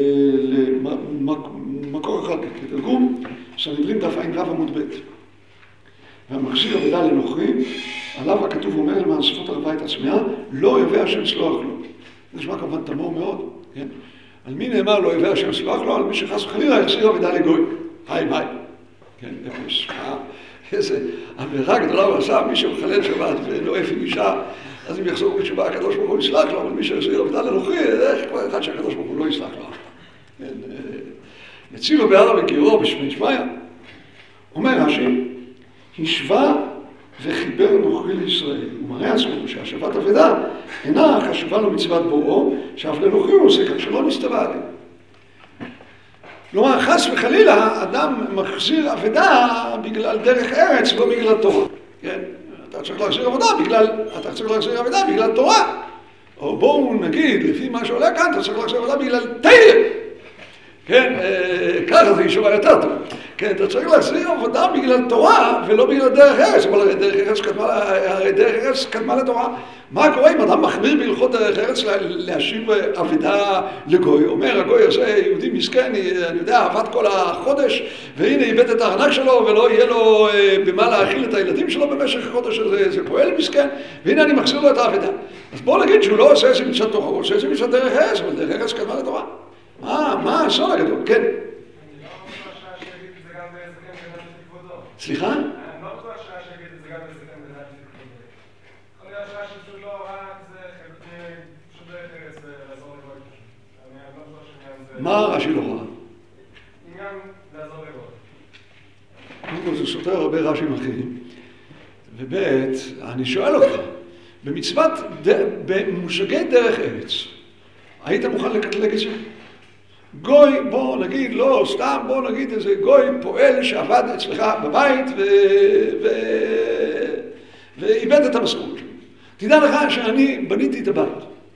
למקור אחד כתרגום, סנהדרין דף עין רב עמוד ב'. והמחזיר אבדה לנוכרים, עליו הכתוב אומר למען שפות הרבה את עצמיה, לא יבא השם סלוח לו. זה נשמע כמובן תמוה מאוד, כן? על מי נאמר לא יבא השם סלוח לו? על מי שחס וחלילה יחזיר אבדה לגוי. היי היי. כן, אפס. איזה עבירה גדולה הוא עשה, מי שמחלל שבת ונואף עם אישה, אז אם יחזור בתשובה הקדוש ברוך הוא יסלח לו, אבל מי שיחזיר אבדה לנוכרי, זה כבר אחד שהקדוש ברוך הוא לא יסלח לו. כן, יצילו בהר וגירו בשמי שמיא. אומר רש"י, השווה וחיבר נוכרי לישראל. הוא מראה עצמו שהשבת אבדה אינה חשובה לו מצוות בוראו, שאף לנוכרי הוא עושה כך שלא נסתווה עליהם. כלומר, חס וחלילה, אדם מחזיר אבדה בגלל דרך ארץ, לא בגלל תורה. כן? אתה צריך להחזיר עבודה בגלל, אתה צריך להחזיר אבדה בגלל תורה. או בואו נגיד, לפי מה שעולה כאן, אתה צריך להחזיר עבודה בגלל תורה. כן, ככה זה אישור יותר טוב. כן, אתה צריך להחזיר עבודה בגלל תורה ולא בגלל דרך ארץ, אבל הרי דרך ארץ קדמה, הרי דרך ארץ קדמה לתורה. מה קורה אם אדם מחמיר בהלכות דרך ארץ להשיב אבדה לגוי? אומר הגוי הזה, יהודי מסכן, אני יודע, עבד כל החודש, והנה איבד את הארנק שלו ולא יהיה לו במה להאכיל את הילדים שלו במשך החודש הזה, זה פועל מסכן, והנה אני מחזיר לו את האבדה. אז בואו נגיד שהוא לא עושה איזה מצוות תורה, הוא עושה איזה מצוות דרך ארץ, אבל דרך ארץ קדמה לתורה. מה, מה הסוד הגדול? כן. סליחה? אני לא בטוח שעה שיגיד את זה גם לסכם בדעת לכבודו. יכול להיות שעה שפשוט לא רק זה פשוט דרך ארץ לעזור לגוי. אני לא בטוח שעניין זה... מה רש"י לא ראה? עניין לעזור לגוי. קודם כל זה סותר הרבה רש"ים אחרים. ובית, אני שואל אותך, במצוות, במושגי דרך ארץ, היית מוכן לקטלג את זה? גוי, בוא נגיד, לא סתם, בוא נגיד איזה גוי פועל שעבד אצלך בבית ו... ו... ואיבד את המשכורת שלו. תדע לך שאני בניתי את הבית.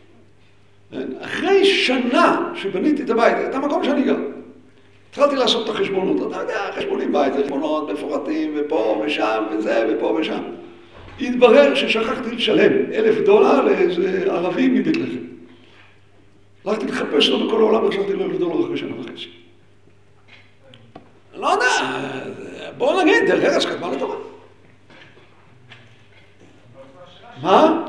אחרי שנה שבניתי את הבית, את המקום שאני גר, התחלתי לעשות את החשבונות. אתה יודע, חשבונים בית, חשבונות מפורטים, ופה ושם וזה ופה ושם. התברר ששכחתי לשלם אלף דולר לאיזה ערבי מבית לחם. הלכתי לחפש לו בכל העולם וחשבתי לו אלף דולר אחרי שנה וחצי. לא יודע, בואו נגיד, דרך ארץ קדמה לתורה. מה?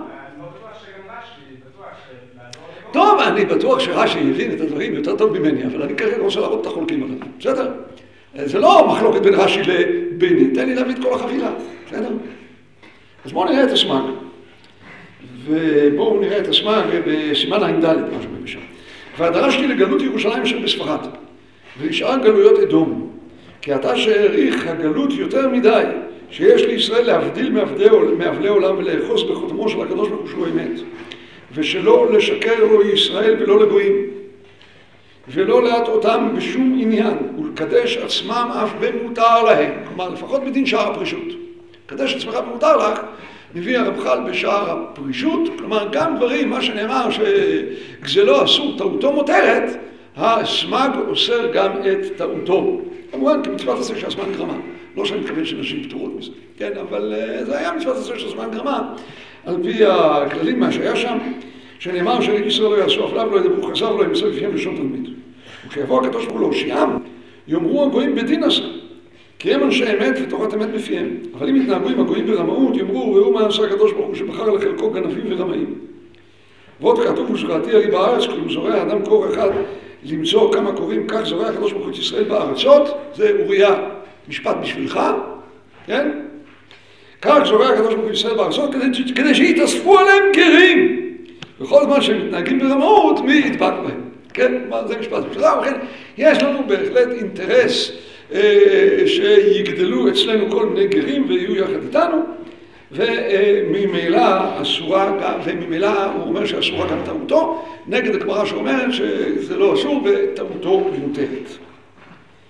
טוב, אני בטוח שרש"י הבין את הדברים יותר טוב ממני, אבל אני כרגע רוצה להראות את החולקים עליו. בסדר? זה לא מחלוקת בין רש"י לביני, תן לי להביא את כל החבילה. בסדר? אז בואו נראה את הסמ"ג. ובואו נראה את הסמ"ג בסימן ע"ד, משהו במשם. והדרשתי לגלות ירושלים אשר בספרד, ונשאר גלויות אדום. כי אתה שהעריך הגלות יותר מדי, שיש לישראל להבדיל מאבלי עולם ולאחוז בחותמו של הקדוש ברוך הוא שהוא אמת. ושלא לשקר לו ישראל ולא לגויים. ולא להטעותם בשום עניין, ולקדש עצמם אף במותר להם. כלומר, לפחות בדין שער הפרישות. קדש עצמך במותר לך, מביא הרמח"ל בשער הפרישות, כלומר גם דברים, מה שנאמר שגזלו אסור, טעותו מותרת, הסמ"ג אוסר גם את טעותו. כמובן, כמצוות עשה שהזמן גרמה. לא שאני מתכוון שנשים פטורות מזה, כן, אבל זה היה מצוות עשה שהזמן גרמה, על פי הכללים מה שהיה שם, שנאמר שארית ישראל לא יעשו עוולה ולא ידברו כזב ולא ימצא בפיהם לשון תרמית. וכשיבוא הקדוש ברוך הוא להושיעם, יאמרו הגויים בדין עשה. כי הם אנשי אמת ותורת אמת בפיהם. אבל אם יתנהגו עם הגויים ברמאות, יאמרו, ראו מה עשה הקדוש ברוך הוא שבחר לחלקו גנבים ורמאים. ועוד כתוב, וזרעתי ארי בארץ, כלום זורע אדם קור אחד למצוא כמה קוראים, כך זורע הקדוש ברוך הוא את ישראל בארצות, זה אוריה משפט בשבילך, כן? כך זורע הקדוש ברוך הוא את ישראל בארצות, כדי, כדי שיתאספו עליהם גרים. וכל זמן שהם מתנהגים ברמאות, מי ידבק בהם? כן? זה משפט בשבילך, וכן, יש לנו בהחלט אינטרס שיגדלו אצלנו כל מיני גרים ויהיו יחד איתנו, וממילא אסורה גם, וממילא הוא אומר שאסורה גם טעותו, נגד הגמרא שאומרת שזה לא אסור וטעותו מותרת.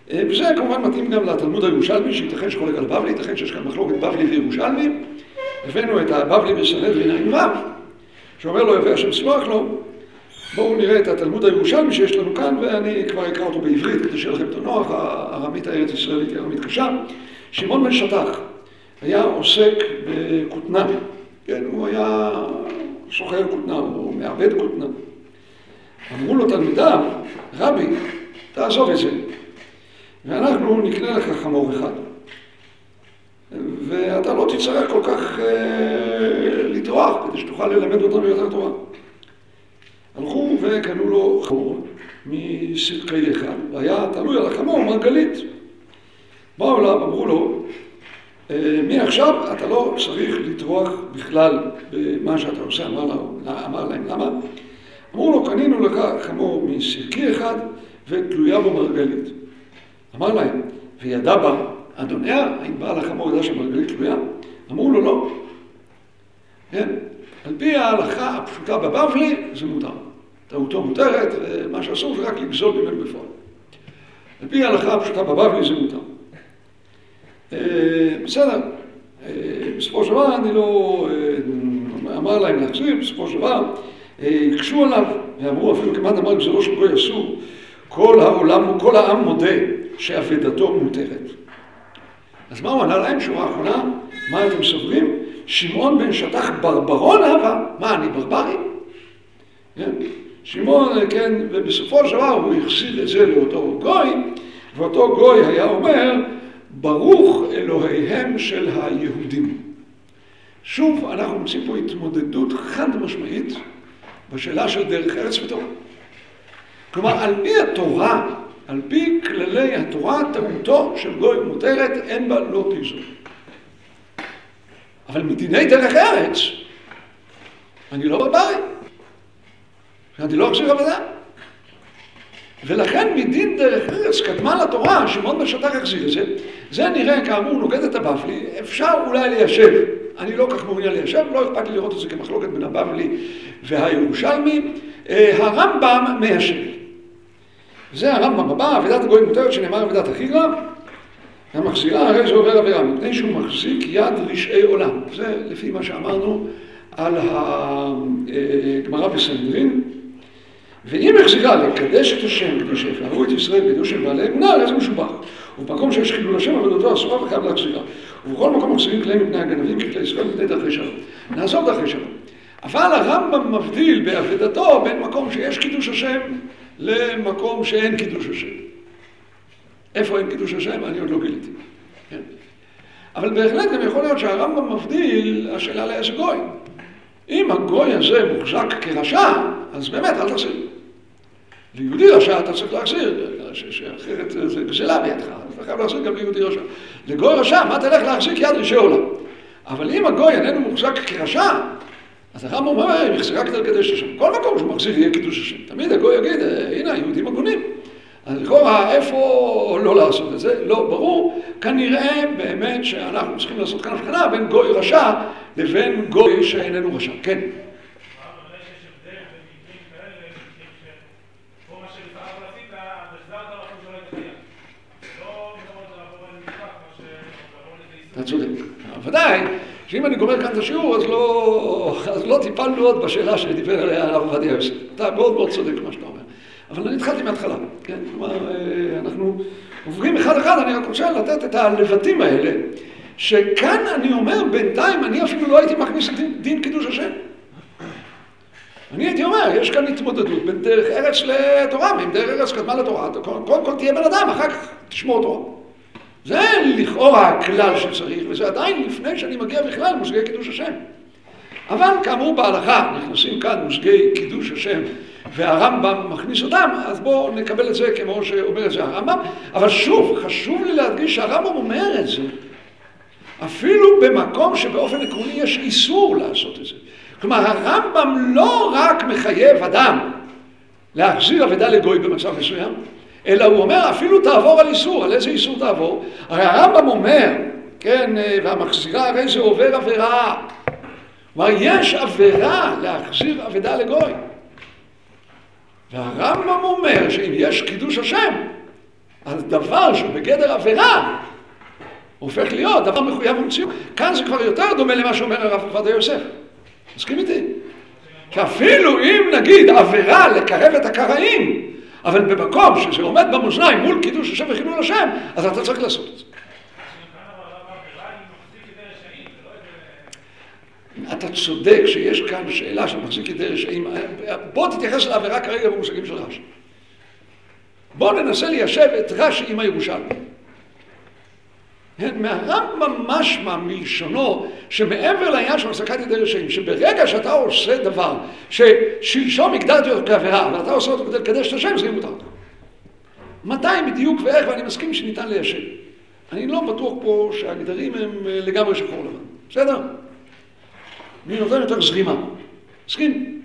וזה כמובן מתאים גם לתלמוד הירושלמי, שייתכן שחולק על בבלי, ייתכן שיש כאן מחלוקת בבלי וירושלמי. הבאנו את הבבלי בסנהדרין עין ו', שאומר לו יפה השם סלוח לו. בואו נראה את התלמוד הירושלמי שיש לנו כאן, ואני כבר אקרא אותו בעברית כדי שיהיה לכם את הנוח. הארמית הארץ ישראלית היא ארמית קשה. שמעון בן שטח היה עוסק בכותנה, כן, הוא היה סוחר כותנה, הוא מעבד כותנה. אמרו לו תלמידיו, רבי, תעזוב את זה, ואנחנו נקנה לך חמור אחד, ואתה לא תצטרך כל כך אה, לטרוח, כדי שתוכל ללמד אותנו יותר תורה. הלכו וקנו לו חמור מסדקי אחד, והיה תלוי על החמור מרגלית. באו אליו, אמרו לו, מעכשיו אתה לא צריך לטרוח בכלל במה שאתה עושה. אמר, לה, אמר להם, למה? אמרו לו, קנינו לך חמור מסדקי אחד ותלויה בו מרגלית. אמר להם, וידע בה אדוניה, האם בעל החמור ידע שמרגלית תלויה? אמרו לו, לא. כן? על פי ההלכה הפשוטה בבבלי, זה מותר. טעותו מותרת, ומה שאסור זה רק לגזול ממנו בפועל. על פי ההלכה הפשוטה בבבלי, זה מותר. בסדר, בסופו של דבר אני לא אמר להם להחזיר, בסופו של דבר הקשו עליו ואמרו אפילו כמעט אמר גזרו של גוי אסור, כל העולם, כל העם מודה שאבדתו מותרת. אז מה הוא ענה להם? שורה האחרונה, מה אתם סוברים? שמעון בן שטח ברברון אהבה, מה אני ברברי? כן? שמעון, כן, ובסופו של דבר הוא החזיר את זה לאותו גוי, ואותו גוי היה אומר, ברוך אלוהיהם של היהודים. שוב, אנחנו מוצאים פה התמודדות חד משמעית בשאלה של דרך ארץ ותורה. כלומר, על פי התורה, על פי כללי התורה, טעותו של גוי מותרת, אין בה לא תיזול. אבל מדיני דרך ארץ, אני לא ברברי. אני לא אחזיר עבודה. ולכן מדין דרך ארץ קדמה לתורה, שמעון בן שטח החזיר את זה, זה נראה כאמור נוגד את הבבלי, אפשר אולי ליישב, אני לא כך מעוניין ליישב, לא אכפת לי לראות את זה כמחלוקת בין הבבלי והירושלמי, הרמב"ם מיישב. זה הרמב"ם הבא, אבדת הגוי מותרת שנאמר אבדת החיגרא, המחזירה הרי זה עובר עבירה, מפני שהוא מחזיק יד רשעי עולם. זה לפי מה שאמרנו על הגמרא בסנהדרין. ואם החזירה לקדש את השם קדוש והראו את ישראל קדוש של בעלי אמונה, הרי זה משובח. ובמקום שיש חילול השם עבודתו אסורה וחייב להחזירה. ובכל מקום מחזירים כלי מפני הגנבים ככלי ישראל מפני דרכי שלום. נעזוב דרכי שלום. אבל הרמב"ם מבדיל בעבודתו בין מקום שיש קידוש השם למקום שאין קידוש השם. איפה אין קידוש השם? אני עוד לא גיליתי. כן? אבל בהחלט גם יכול להיות שהרמב"ם מבדיל השאלה לאיזה גוי. אם הגוי הזה מוחזק כרשע, אז באמת אל תחזיר. ליהודי רשע אתה צריך להחזיר, שאחרת זה גזלה בידך, אז אתה חייב להחזיר גם ליהודי רשע. לגוי רשע, מה תלך להחזיק יד רשעי עולם? אבל אם הגוי איננו מוחזק כרשע, אז הרמב"ם אומר, אם החזקת על קדש השם, כל מקום שהוא מחזיר יהיה קידוש השם. תמיד הגוי יגיד, הנה, היהודים הגונים. אז לכאורה, איפה לא לעשות את זה? לא ברור. כנראה באמת שאנחנו צריכים לעשות כאן הבחנה בין גוי רשע לבין גוי שאיננו רשע. כן. אתה צודק. ודאי, שאם אני גומר כאן את השיעור, אז לא, אז לא טיפלנו עוד בשאלה שדיבר עליה הרב עובדיה יוסף. אתה מאוד מאוד צודק מה שאתה אומר. אבל אני התחלתי מההתחלה, כן? כלומר, אנחנו עוברים אחד אחד, אני רק רוצה לתת את הלבטים האלה, שכאן אני אומר, בינתיים אני אפילו לא הייתי מכניס את דין, דין קידוש השם. אני הייתי אומר, יש כאן התמודדות בין דרך ארץ לתורה, ואם דרך ארץ קדמה לתורה, קודם כל תהיה בן אדם, אחר כך תשמור תורה. זה לכאורה הכלל שצריך, וזה עדיין לפני שאני מגיע בכלל מושגי קידוש השם. אבל כאמור בהלכה, נכנסים כאן מושגי קידוש השם, והרמב"ם מכניס אותם, אז בואו נקבל את זה כמו שאומר את זה הרמב"ם. אבל שוב, חשוב לי להדגיש שהרמב"ם אומר את זה, אפילו במקום שבאופן עקרוני יש איסור לעשות את זה. כלומר, הרמב"ם לא רק מחייב אדם להחזיר אבדה לגוי במצב מסוים, אלא הוא אומר, אפילו תעבור על איסור. על איזה איסור תעבור? הרי הרמב"ם אומר, כן, והמחזירה הרי זה עובר עבירה. כלומר, יש עבירה להחזיר אבדה לגוי. והרמב"ם אומר שאם יש קידוש השם, אז דבר שבגדר עבירה הופך להיות דבר מחויב המציאות. כאן זה כבר יותר דומה למה שאומר הרב עובדיה יוסף. מסכים איתי? שאפילו אם נגיד עבירה לקרב את הקראים, אבל במקום שזה עומד במאזניים מול קידוש השם וחילול השם, אז אתה צריך לעשות את זה. אתה צודק שיש כאן שאלה של מחזיק ידי רשעים. בוא תתייחס לעבירה כרגע במושגים של רש"י. בוא ננסה ליישב את רש"י עם הירושלמי. מהרמב"ם משמע מלשונו שמעבר לעניין של החזקת ידי רשעים, שברגע שאתה עושה דבר ששלשום הגדרתי אותו כעבירה ואתה עושה אותו כדי לקדש את השם, זה יהיה מותר. מתי בדיוק ואיך, ואני מסכים שניתן ליישב. אני לא בטוח פה שהגדרים הם לגמרי שחור לבן. בסדר? אני נותן יותר זרימה. מסכים?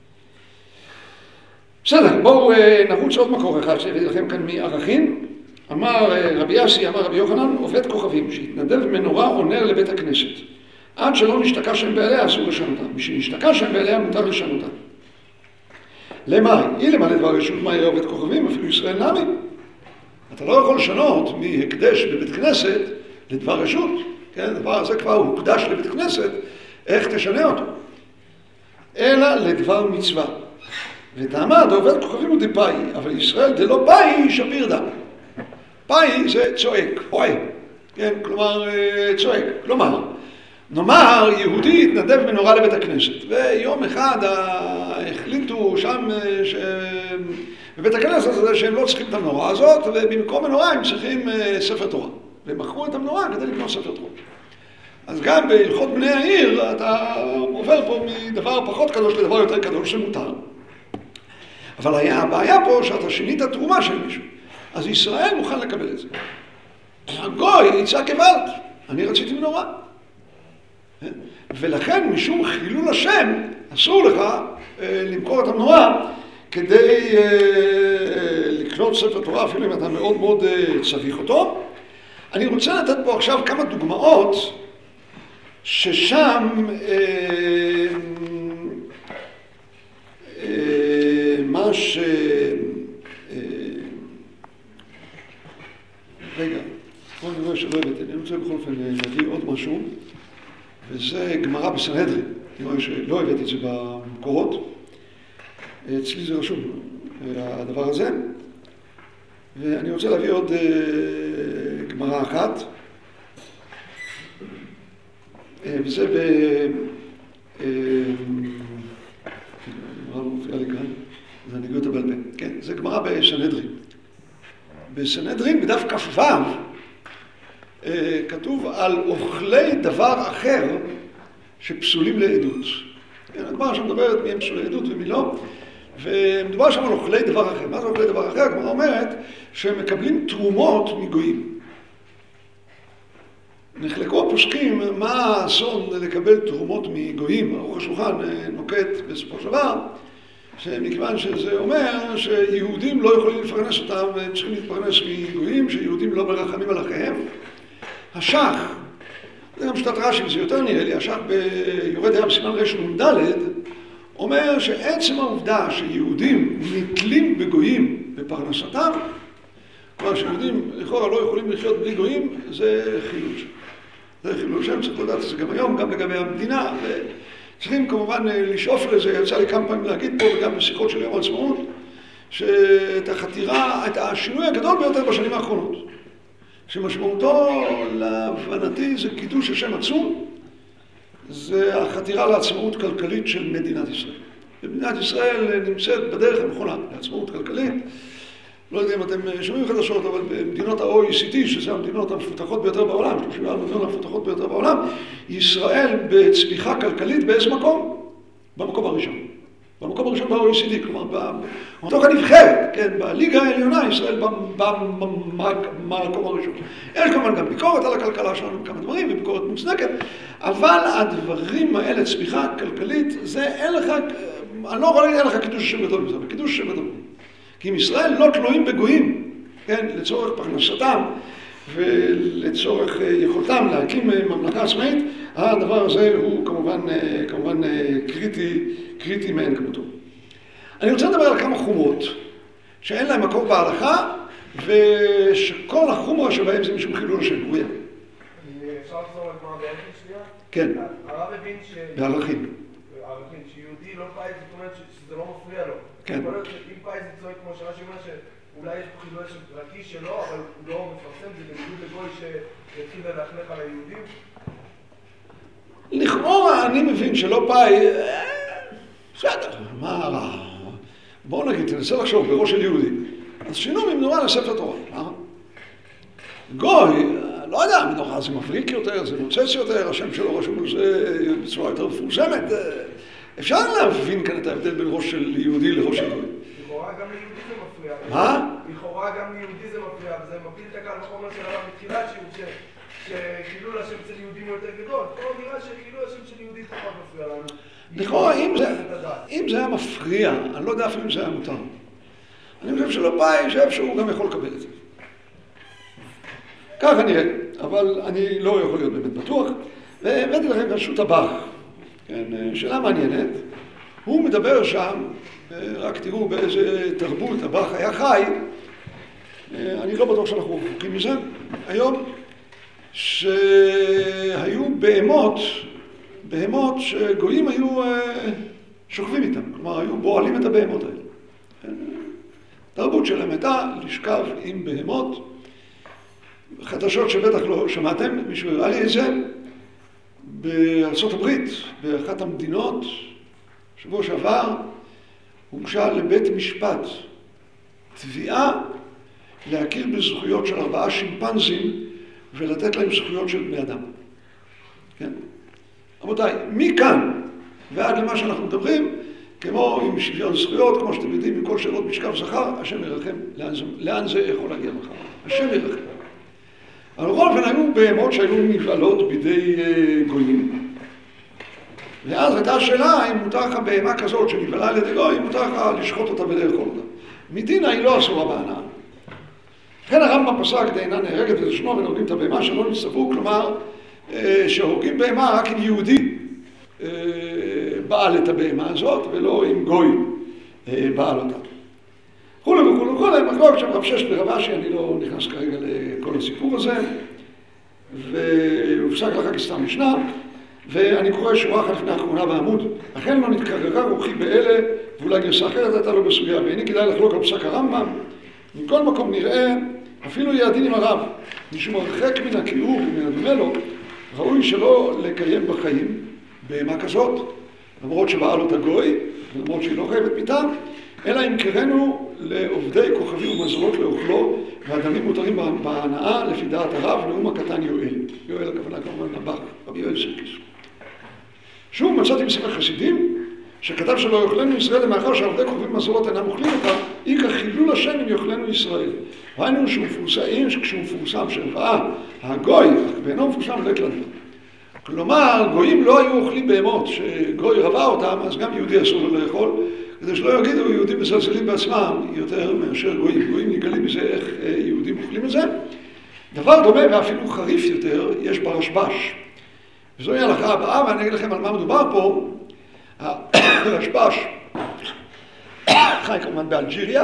בסדר, בואו נרוץ עוד מקור אחד שהבאתי לכם כאן מערכים. אמר רבי יאסי, אמר רבי יוחנן, עובד כוכבים שהתנדב מנורה או נר לבית הכנסת. עד שלא נשתקע שם בעליה אסור לשנותה. משנשתקע שם בעליה מותר לשנותה. למה? היא למעלה דבר רשות מה יהיה עובד כוכבים, אפילו ישראל נמי. אתה לא יכול לשנות מהקדש בבית כנסת לדבר רשות. כן, הדבר הזה כבר הוא קדש לבית כנסת, איך תשנה אותו? אלא לדבר מצווה. וטעמה, עובד כוכבים הוא דפאי, אבל ישראל דלא פאי שפיר דם. פאי זה צועק, פואי, כן, כלומר צועק. כלומר, נאמר יהודי התנדב מנורה לבית הכנסת, ויום אחד החליטו שם בבית הכנסת הזה שהם לא צריכים את המנורה הזאת, ובמקום מנורה הם צריכים ספר תורה. והם מכרו את המנורה כדי לקנות ספר תורה. אז גם בהלכות בני העיר אתה עובר פה מדבר פחות קדוש לדבר יותר קדוש שמותר. אבל היה הבעיה פה שאתה שינית תרומה של מישהו. אז ישראל מוכן לקבל את זה. הגוי יצעק גוואלד, אני רציתי מנורה. ולכן משום חילול השם אסור לך אה, למכור את המנורה כדי אה, לקנות ספר תורה, אפילו אם אתה מאוד מאוד אה, צריך אותו. אני רוצה לתת פה עכשיו כמה דוגמאות ששם אה, אה, מה ש... אה, רגע, בואו נראה שלא הבאתי, אני רוצה בכל אופן להביא עוד משהו, וזה גמרא בסנהדרין. אני רואה שלא הבאתי את זה במקורות, אצלי זה רשום, הדבר הזה, ואני רוצה להביא עוד גמרא אחת, וזה ב... גמרא לא מופיעה לי כאן, זה נגיעות הבעל פה, כן, זה גמרא בסנהדרין. בסנהדרין בדף כ"ו כתוב על אוכלי דבר אחר שפסולים לעדות. הגמרא שם מדברת מי הם פסולי עדות ומי לא, ומדובר שם על אוכלי דבר אחר. מה זה אוכלי דבר אחר? הגמרא אומרת שהם מקבלים תרומות מגויים. נחלקו הפוסקים מה האסון לקבל תרומות מגויים. ארוך השולחן נוקט בסופו של דבר שמכיוון שזה אומר שיהודים לא יכולים לפרנס אותם והם צריכים להתפרנס מגויים, שיהודים לא מרחמים על אחיהם. השח, זה גם שתת רש"י, וזה יותר נראה לי, השח ביורד היה בסימן רנ"ד, אומר שעצם העובדה שיהודים נתלים בגויים בפרנסתם, כלומר שיהודים לכאורה לא יכולים לחיות בלי גויים, זה חילול שם. זה חילול שם, צריך לדעת את זה גם היום, גם לגבי המדינה, וצריכים כמובן לשאוף לזה, יצא לי כמה פעמים להגיד פה, וגם בשיחות של יום העצמאות, שאת החתירה, את השינוי הגדול ביותר בשנים האחרונות, שמשמעותו להבנתי זה קידוש השם עצום, זה החתירה לעצמאות כלכלית של מדינת ישראל. ומדינת ישראל נמצאת בדרך הנכונה לעצמאות כלכלית. לא יודע אם אתם שומעים חדשות, אבל במדינות ה-או אי סי די, שזה המדינות המפותחות ביותר בעולם, שלושים וארבע המדינות המפותחות ביותר בעולם, ישראל בצמיחה כלכלית באיזה מקום? במקום הראשון. במקום הראשון ב-או אי סי די, כלומר, בתוך הנבחרת, כן, בליגה העליונה, ישראל במקום הראשון. יש כמובן גם ביקורת על הכלכלה שלנו, כמה דברים, וביקורת מוצדקת, אבל הדברים האלה, צמיחה כלכלית, זה אין לך, אני לא יכול להגיד, אין לך קידוש השם גדול מזה, קידוש השם גדול. כי אם ישראל לא תלויים בגויים, כן, לצורך פרנסתם ולצורך יכולתם להקים ממלכה עצמאית, הדבר הזה הוא כמובן, כמובן קריטי, קריטי מאין כמותו. אני רוצה לדבר על כמה חומות שאין להם מקור בהלכה ושכל החומרה שבהם זה משום חילול השם, ברויה. אפשר לחזור לגמרא בערכים שנייה? כן. הרב הבין ש... בערכים. בערכים, שיהודי לא פאי, זאת אומרת שזה לא מפריע לו. כן. יכול להיות שאם פאי זה צועק כמו שרש"י אומר שאולי יש פה חילול השם פרטי שלו, אבל הוא לא מפרסם, זה בניגוד לגוי שיתחיל להחנך על היהודים. לכאורה אני מבין שלא פאי, בסדר, מה רע? בואו נגיד, תנסה לחשוב בראש של יהודי. אז שינו ממנורה לספר תורה. גוי, לא יודע, מנורה זה מבריק יותר, זה נוצץ יותר, השם שלו רשום לזה בצורה יותר מפורסמת. אפשר להבין כאן את ההבדל בין ראש של יהודי לראש של גוי. לכאורה גם ליהודי זה מפריע. מה? לכאורה גם ליהודי זה מפריע, וזה מפיל את הקל וחומר של הרב מתחילת שיעור שחילול השם של יהודים הוא יותר גדול. פה נראה שחילול השם של יהודי פחות מפריע לנו. לכאורה, אם זה היה מפריע, אני לא יודע אפילו אם זה היה מותר. אני חושב שלא פאי, שאיפשהו גם יכול לקבל את זה. ככה נראה, אבל אני לא יכול להיות באמת בטוח. והבאתי לכם כאן שו"ת הבח, כן, שאלה מעניינת. הוא מדבר שם, רק תראו באיזה תרבות הבח היה חי. אני לא בטוח שאנחנו רחוקים מזה. היום שהיו בהמות, בהמות שגויים היו שוכבים איתם, כלומר היו בועלים את הבהמות האלה. תרבות שלהם הייתה לשכב עם בהמות. חדשות שבטח לא שמעתם, מישהו הראה לי את זה, בארצות הברית, באחת המדינות, שבוע שעבר, הוגשה לבית משפט תביעה להכיר בזכויות של ארבעה שימפנזים ולתת להם זכויות של בני אדם. כן? רבותיי, מכאן ועד למה שאנחנו מדברים, כמו עם שוויון זכויות, כמו שאתם יודעים, מכל שאלות משכב זכר, השם ירחם, לאן זה, לאן זה יכול להגיע מחר? השם ירחם. אבל בכל אופן היו בהמות שהיו נבעלות בידי גויים, ואז הייתה השאלה אם מותר לך בהמה כזאת שנבעלה על ידי גוי, אם מותר לך לשחוט אותה ולאכול אותה. מדינה היא לא אסורה בהנאה. לכן הרמב"ם פסק דאינה נהרגת ותשנו ונהרגים את הבהמה שלא נצטוו, כלומר שהורגים בהמה רק אם יהודי בעל את הבהמה הזאת ולא אם גוי בעל אותה. כולי וכולי וכולי, מחלוקת שם רב שש ורב אשי, אני לא נכנס כרגע לכל הסיפור הזה, והופסק לך כסתם משנה, ואני קורא שורה אחת לפני האחרונה בעמוד, אכן לא נתקררה רוחי באלה, ואולי גרסה אחרת הייתה לו בסוגיה, ואיני כדאי לחלוק על פסק הרמב"ם. מכל מקום נראה, אפילו יהיה הדין עם הרב, משום הרחק מן הכיעור ומן הדומה לו, ראוי שלא לקיים בחיים בהמה כזאת, למרות שבעל אותה גוי, ולמרות שהיא לא חייבת מיתה, אלא אם קראנו לעובדי כוכבים ומזלות לאוכלו, והדמים מותרים בהנאה לפי דעת הרב, נאום הקטן יואל. יואל הכוונה כמובן נבח, רבי יואל סירקיס. שוב מצאתי מספר חסידים, שכתב שלא יאכלנו ישראל למאחר שעובדי כוכבים ומזלות אינם אוכלים אותה, איכא חילול השם אם יאכלנו ישראל. ראינו שהוא מפורסם, שכשהוא מפורסם שהראה הגוי, ואינו מפורסם לא יקלט. כלומר, גויים לא היו אוכלים בהמות, שגוי רבה אותם, אז גם יהודי אסור לו לאכול, כדי שלא יגידו יהודים מזלזלים בעצמם יותר מאשר גויים. גויים נגלים מזה איך יהודים אוכלים את זה. דבר דומה ואפילו חריף יותר, יש ברשב"ש. וזוהי ההלכה הבאה, ואני אגיד לכם על מה מדובר פה. הרשב"ש חי כמובן באלג'יריה,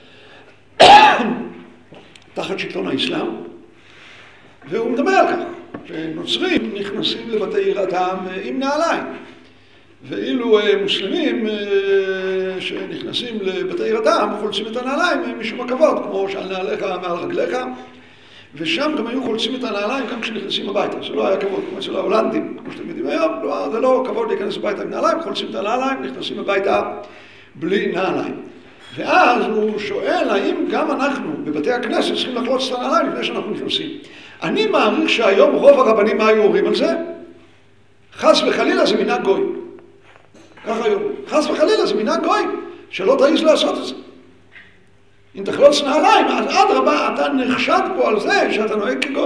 תחת שלטון האסלאם, והוא מדבר על כך, שנוצרים נכנסים לבתי יראתם עם נעליים. ואילו מוסלמים שנכנסים לבתי יראתם חולצים את הנעליים משום הכבוד, כמו שעל נעליך מעל רגליך, ושם גם היו חולצים את הנעליים גם כשנכנסים הביתה. זה לא היה כבוד כמו אצל ההולנדים, כמו שאתם יודעים היום, לא, זה לא כבוד להיכנס הביתה עם נעליים, חולצים את הנעליים, נכנסים הביתה בלי נעליים. ואז הוא שואל האם גם אנחנו בבתי הכנסת צריכים לחלוץ את הנעליים לפני שאנחנו נכנסים. אני מעריך שהיום רוב הרבנים מה היו אומרים על זה? חס וחלילה זה מנהג גוי. ככה היום. חס וחלילה זה מנהג גוי, שלא תעיז לעשות את זה. אם תחלוץ נעליים, אז עד רבה אתה נחשד פה על זה שאתה נוהג כגוי.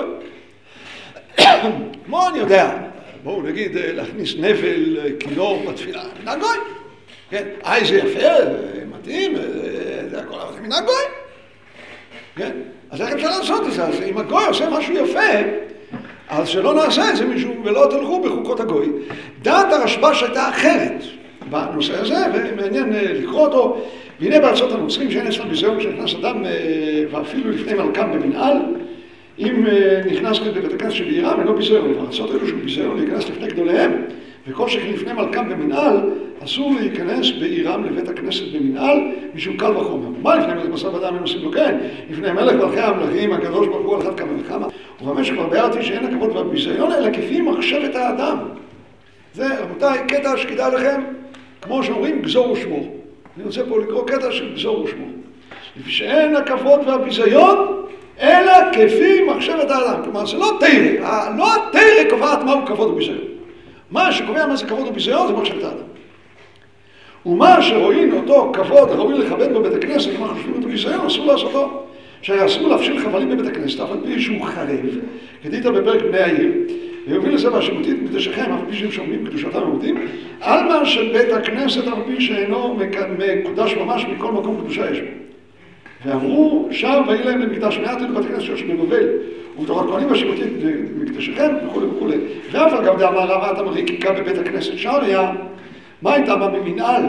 כמו אני יודע, בואו נגיד להכניס נבל, כינור בתפילה, מנהג גוי. כן, איי זה יפה, מתאים, זה הכל, אבל זה מנהג גוי. כן, אז איך אפשר לעשות את זה? אז אם הגוי עושה משהו יפה, אז שלא נעשה את זה משום ולא תלכו בחוקות הגוי. דעת הרשב"ש הייתה אחרת בנושא הזה, ומעניין לקרוא אותו. והנה בארצות הנוצרים שאין אצלם ביזיון כשנכנס אדם ואפילו לפני מלכם במנהל, אם נכנס בבית הכנסת שבעירם, אינו ביזיון, בארצות אלו שהוא ביזיון להיכנס לפני גדוליהם, וכל שכן לפני מלכם במנהל, אסור להיכנס בעירם לבית הכנסת במנהל, משום קל וחומר. מה לפני מלך בשר ודם הם עושים לו כן? לפני מלך מלכי המלכים, הקדוש ברוך הוא על אחת כמה וכמה, ובמה שכבר ביארתי שאין הכבוד והביזיון, אלא כפי מחשבת האדם. זה, רבותיי, קטע שכדאי לכם, כמו שאומרים, גזור ושמור. אני רוצה פה לקרוא קטע של גזור ושמור. לפי שאין הכבוד והביזיון, אלא כפי מחשבת האדם. כלומר, זה לא תרא, לא התרא קובעת מהו כבוד וביזיון. מה שקובע מה זה כבוד וביזיון זה מחשבת האדם. ומה שרואים אותו כבוד ראוי לכבד בבית הכנסת, ומה חושבים אותו ביזיון, אסור לעשותו. שהיה אסור להפשיל חבלים בבית הכנסת, אף על פי שהוא חרב, כדית בפרק בני העיר, ויוביל לזה והשימותית מקדשכם, אף על פי שהם שומעים קדושתם ומותים, על מה של בית הכנסת, אף על פי שאינו מקודש ממש מכל מקום קדושה יש בו. ואמרו שם ויהי להם למקדש מעט את בית הכנסת שיש בבבל, ובתורת כהנים והשימותית מקדשכם וכו' וכו'. ואף על גב דאמר רב אטם רקיקה בבית הכנסת שריה, מה הייתה מה במנהל?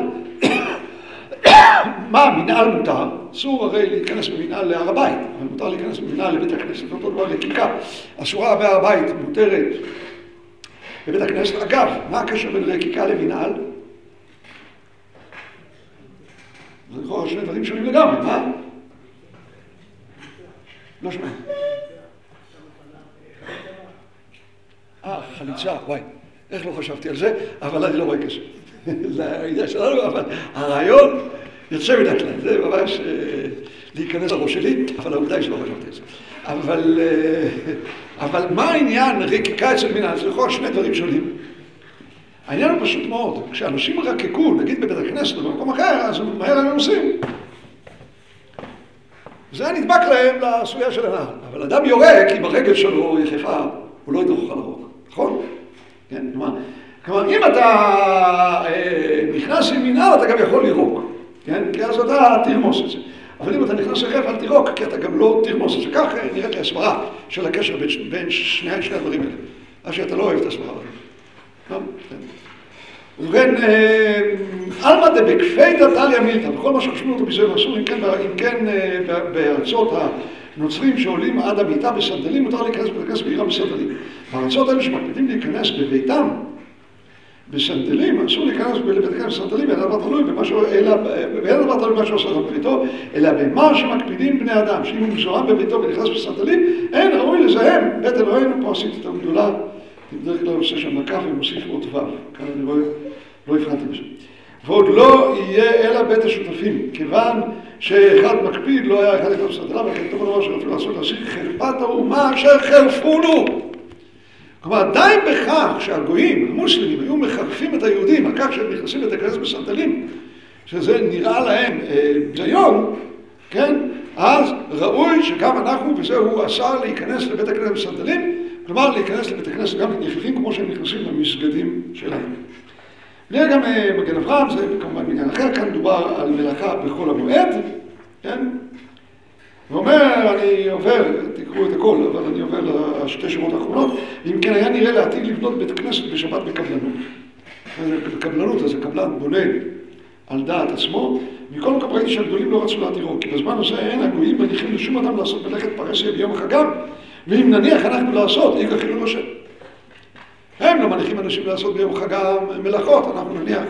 מה, מנהל מותר? אסור הרי להיכנס במנהל להר הבית, אבל מותר להיכנס במנהל לבית הכנסת, אותו דבר רקיקה. אסורה בהר הבית, מותרת בבית הכנסת. אגב, מה הקשר בין רקיקה למנהל? זה לכאורה שני דברים שונים לגמרי, מה? לא שומע. אה, חליצה, וואי, איך לא חשבתי על זה, אבל אני לא רואה כסף. זה הידיעה שלנו, אבל הרעיון יוצא מן הכלל, זה ממש להיכנס לראש שלי, אבל העובדה היא שלא חשבתי על זה. אבל, אבל מה העניין רקיקה אצל מנהל? זה לכאורה שני דברים שונים. העניין הוא פשוט מאוד, כשאנשים רקקו, נגיד בבית הכנסת או במקום אחר, אז מהר הם עושים. זה נדבק להם לסוגיה של הנהר. אבל אדם יורק, אם הרגל שלו יחפה, הוא לא ידרוך על הרוק, נכון? כן, כלומר, כלומר, אם אתה אה, נכנס עם מנהל, אתה גם יכול לירוק, כן? כי אז אתה תרמוס את זה. אבל אם אתה נכנס לחף, אל תירוק, כי אתה גם לא תרמוס את זה. כך נראית לי הסברה של הקשר בין, בין שני, שני הדברים האלה. אז שאתה לא אוהב את הסברה הזאת. לא? כן. ובכן, אלמא דבקפי דתליא מילתא, בכל מה שחושבים אותו ביזיון אסור, אם כן, אם כן בארצות הנוצרים שעולים עד המיטה בסנדלים, מותר להיכנס בבית הכנסת בעירם בסנדלים. בארצות האלה שמקפידים להיכנס בביתם בסנדלים, אסור להיכנס לבית הכנסת בסנדלים, ואין דבר תלוי במה שהוא עושה בביתו, אלא במה שמקפידים בני אדם, שאם הוא מזוהם בביתו ונכנס בסנדלים, אין ראוי לזהם. בית אלוהינו פה עשית את הגדולה. בדרך כלל עושה שם מקף ומוסיף עוד וו. כאן אני רואה, לא הבחנתי בזה. ועוד לא יהיה אלא בית השותפים, כיוון שאחד מקפיד, לא היה אחד לכתוב סדרה, וכן טוב הדבר שרצו לעשות להשיג חרפת האומה אשר חרפונו. כלומר, די בכך שהגויים, המוסלמים, היו מחרפים את היהודים, על כך שהם נכנסים לבית הכנסת בסנדלים, שזה נראה להם ביזיון, כן? אז ראוי שגם אנחנו, וזהו אסר להיכנס לבית הכנסת בסנדלים, כלומר, להיכנס לבית הכנסת גם נפיחים כמו שהם נכנסים למסגדים שלהם. נראה גם מגן אברהם, זה כמובן בעניין אחר, כאן מדובר על מלאכה בכל המועד, כן? ואומר, אני עובר, תקראו את הכל, אבל אני עובר לשתי שורות האחרונות, אם כן היה נראה לעתיד לבנות בית כנסת בשבת בקבלנות. בקבלנות, אז הקבלן בונה על דעת עצמו, מכל מקום ראיתי שהגדולים לא רצו להתירו, כי בזמן הזה אין הגויים מניחים לשום אדם לעשות מלאכת פרהסיה ביום חגם, ואם נניח אנחנו לעשות, איגר חילול השם. הם לא מניחים אנשים לעשות ביום חגם מלאכות, אנחנו נניח.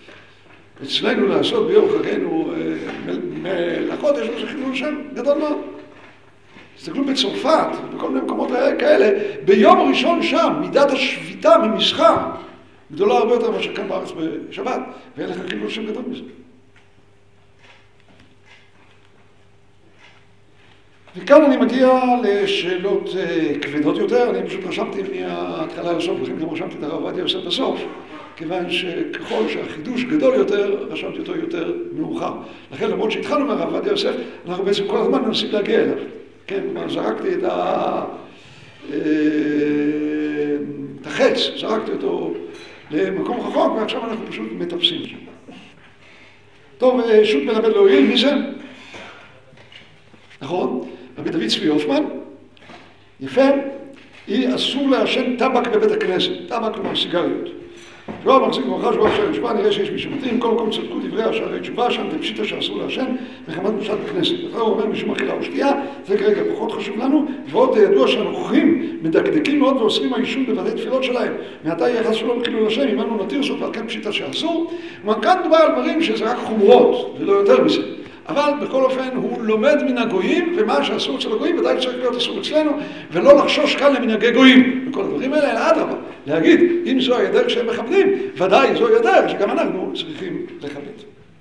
אצלנו לעשות ביום חגנו מלאכות, יש לזה חילול השם גדול מאוד. תסתכלו בצרפת, בכל מיני מקומות כאלה, ביום הראשון שם, מידת השביתה ממסחר, גדולה הרבה יותר מאשר כאן בארץ בשבת, ואין לך חילול השם גדול מזה. וכאן אני מגיע לשאלות כבדות יותר, אני פשוט רשמתי מההתחלה לסוף, לכן גם רשמתי את הרב עובדיה יוסף בסוף, כיוון שככל שהחידוש גדול יותר, רשמתי אותו יותר מאוחר. לכן למרות שהתחלנו מהרב עובדיה יוסף, אנחנו בעצם כל הזמן מנסים להגיע אליו. כן, זרקתי את, ה... את החץ, זרקתי אותו למקום רחוק, ועכשיו אנחנו פשוט מטפסים שם. טוב, שו"ת מלמד להועיל, מי זה? נכון? רבי דוד צבי הופמן, יפה, היא אסור לעשן טבק בבית הכנסת, טבק כלומר סיגריות. תשובה מחזיק ברכה שבוע שערי תשובה, נראה שיש מי שמתאים, כל מקום צדקו דברי השערי תשובה, שם תפשיטה שאסור להשם, מחמת משת בכנסת. אחר הוא אומר משום אכילה ושתייה, זה כרגע פחות חשוב לנו, ועוד ידוע שהנוכחים מדקדקים מאוד ואוסרים העישון בבתי תפילות שלהם. מעתה יחס שלום חילול השם, אם אנו נתיר זאת ועל כן פשיטה שאסור. כאן דובר על דברים שזה רק חומרות, ולא יותר מזה. אבל בכל אופן הוא לומד מן הגויים, ומה שאסור אצל הגויים ודאי צריך להיות אסור אצלנו, ולא לחשוש כאן למנהגי גויים. וכל הדברים האלה, אלא אדרבה, להגיד, אם זו הידרך שהם מכבדים, ודאי זו הידרך שגם אנחנו צריכים לכבד.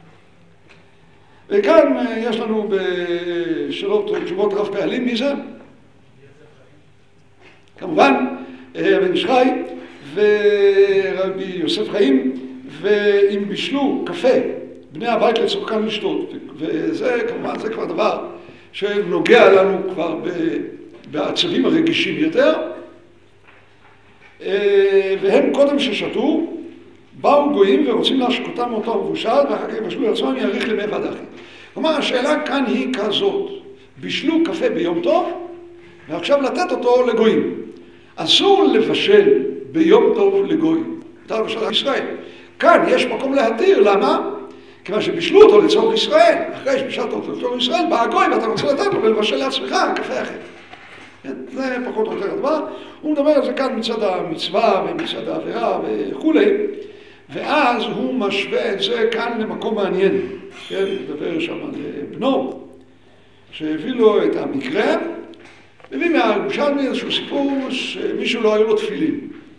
וכאן יש לנו בשאלות תשובות רב פעלים, מי זה? כמובן, בן איש חי ורבי יוסף חיים, ואם בישלו קפה, בני הבית לצורכם לשתות, וזה כמובן זה כבר דבר שנוגע לנו כבר בעצבים הרגישים יותר, והם קודם ששתו, באו גויים ורוצים להשקותם מאותו מבושל, ואחר כך יבשלו לעצמם יאריך לימי ודחי. כלומר, השאלה כאן היא כזאת, בישלו קפה ביום טוב, ועכשיו לתת אותו לגויים. אסור לבשל ביום טוב לגויים, מותר לבשל לישראל. כאן יש מקום להתיר, למה? כיוון שבישלו אותו לצורך ישראל, אחרי שבישלת אותו לצורך ישראל, בא הגוי ואתה רוצה לתת לו ולבשל לעצמך קפה אחר. זה פחות או יותר הדבר. הוא מדבר על זה כאן מצד המצווה ומצד העבירה וכו', ואז הוא משווה את זה כאן למקום מעניין. כן, הוא מדבר שם על בנו, שהביא לו את המקרה, מביא מהירושלמי איזשהו סיפור שמישהו לא היו לו תפילין.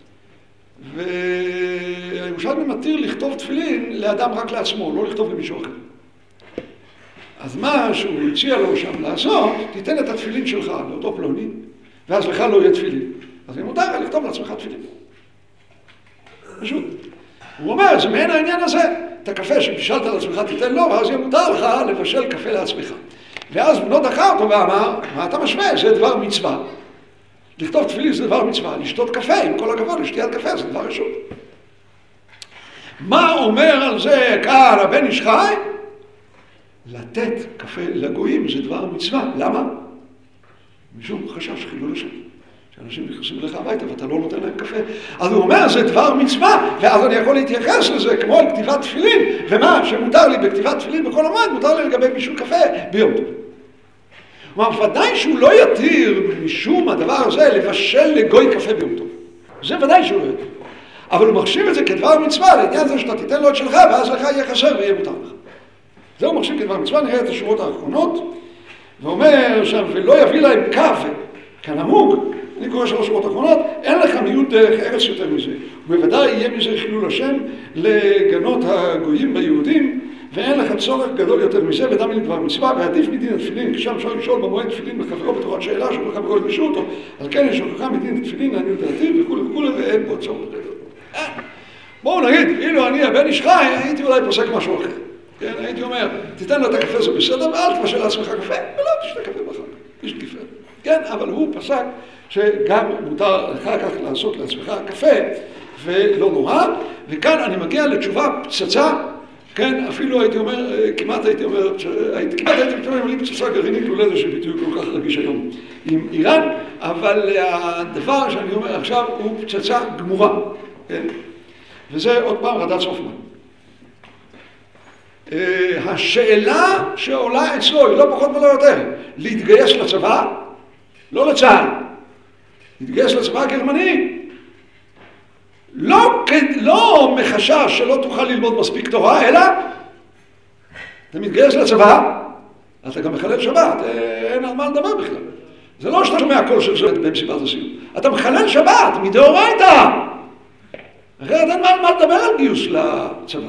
והירושלמי מתיר לכתוב תפילין לאדם רק לעצמו, לא לכתוב למישהו אחר. אז מה שהוא הציע לו שם לעשות, תיתן את התפילין שלך לאותו פלוני, ואז לך לא יהיה תפילין. אז אם מותר לכתוב לעצמך תפילין. פשוט. הוא אומר, זה מעין העניין הזה, את הקפה שבישלת לעצמך תיתן לו, ואז יהיה מותר לך לבשל קפה לעצמך. ואז בנו דחה אותו ואמר, מה אתה משווה? זה דבר מצווה. לכתוב תפילין זה דבר מצווה, לשתות קפה, עם כל הכבוד, לשתיית קפה זה דבר רשות. מה אומר על זה כאן הבן איש חי? לתת קפה לגויים זה דבר מצווה. למה? משום חשש חילול השם. שאנשים נכנסים לך הביתה ואתה לא נותן להם קפה. אז הוא אומר, זה דבר מצווה, ואז אני יכול להתייחס לזה כמו על כתיבת תפילין, ומה שמותר לי בכתיבת תפילין בכל המועד, מותר לי לגבי בישול קפה ביום טוב. כלומר, ודאי שהוא לא יתיר משום הדבר הזה לבשל לגוי קפה ביום טוב. זה ודאי שהוא לא יתיר. אבל הוא מחשיב את זה כדבר מצווה, לעניין זה שאתה תיתן לו את שלך, ואז לך יהיה חסר ויהיה מותר לך. זה הוא מחשיב כדבר מצווה, נראה את השורות האחרונות, ואומר שם, ולא יביא להם קפה, כנהוג, אני קורא שלוש שורות האחרונות, אין לך מיעוט דרך ארץ יותר מזה. ובוודאי יהיה מזה חילול השם לגנות הגויים ביהודים, ואין לך צורך גדול יותר מזה, ודם לי דבר מצווה, ועדיף מדין התפילין, כי שם אפשר לשאול במועד תפילין בחברו בתורת שאלה, שהוא בחברו ידרשו אותו, אז כן יש הוכחה מדין התפילין, לעניות דעתי, וכו' וכו', ואין בו צורך גדול. בואו נגיד, אילו אני הבן איש חי, הייתי אולי פוסק משהו אחר. כן, הייתי אומר, תיתן לו את הקפה זה בסדר, ואל תבשל לעצמך קפה, ולא תשתה קפה בחג, יש תקפה. כן, אבל הוא פסק שגם מותר אחר כך לעשות לעצמך קפה, ולא נורא, וכאן אני מגיע לתשובה פצצה, כן, אפילו הייתי אומר, כמעט הייתי אומר, כמעט הייתי מתאמן עם לי פצצה גרעינית, אולי זה שביטוי כל כך רגיש היום עם איראן, אבל הדבר שאני אומר עכשיו הוא פצצה גמורה, כן, וזה עוד פעם רדת סופמן. השאלה שעולה אצלו היא לא פחות ולא יותר, להתגייס לצבא, לא לצה"ל, להתגייס לצבא הגרמני, לא, לא מחשש שלא תוכל ללמוד מספיק תורה, אלא אתה מתגייס לצבא, אתה גם מחלל שבת, אין על מה לדבר בכלל. זה לא שאתה שומע קול של זה במסיבת הסיום. אתה מחלל שבת, מדאורייתא. אחרת אין מה לדבר על גיוס לצבא.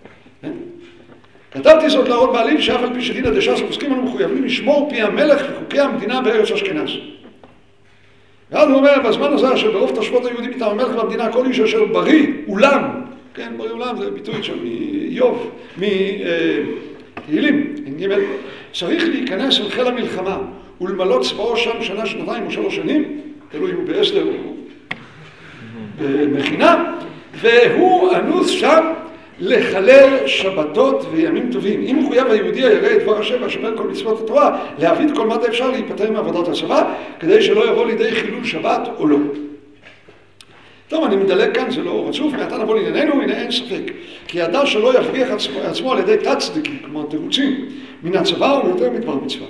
כתבתי זאת להראות בעלים שאף על פי שדינא דש"ס פוסקים אנו מחויבים לשמור פי המלך וחוקי המדינה בארץ אשכנז. ואז הוא אומר, בזמן הזה אשר ברוב תושבות היהודים מטעם המלך במדינה, כל איש אשר בריא, אולם, כן, בריא אולם זה ביטוי שם מאיוב, מתהילים, ג' צריך להיכנס אל חיל המלחמה ולמלא צבאו שם שנה, שנתיים או שלוש שנים, תלוי אם הוא בהסדר או במכינה, והוא אנוס שם לחלל שבתות וימים טובים. אם מחויב היהודי הירא את דבר השם והשומר כל מצוות התורה, להביא את כל מה אפשר להיפטר מעבודת הצבא, כדי שלא יבוא לידי חילול שבת או לא. טוב, אני מדלג כאן, זה לא רצוף, מעתה נבוא לענייננו, הנה אין ספק. כי אדם שלא יבריח עצמו, עצמו על ידי תת צדיקים, כמו תירוצים, מן הצבא הוא יותר מדבר מצווה.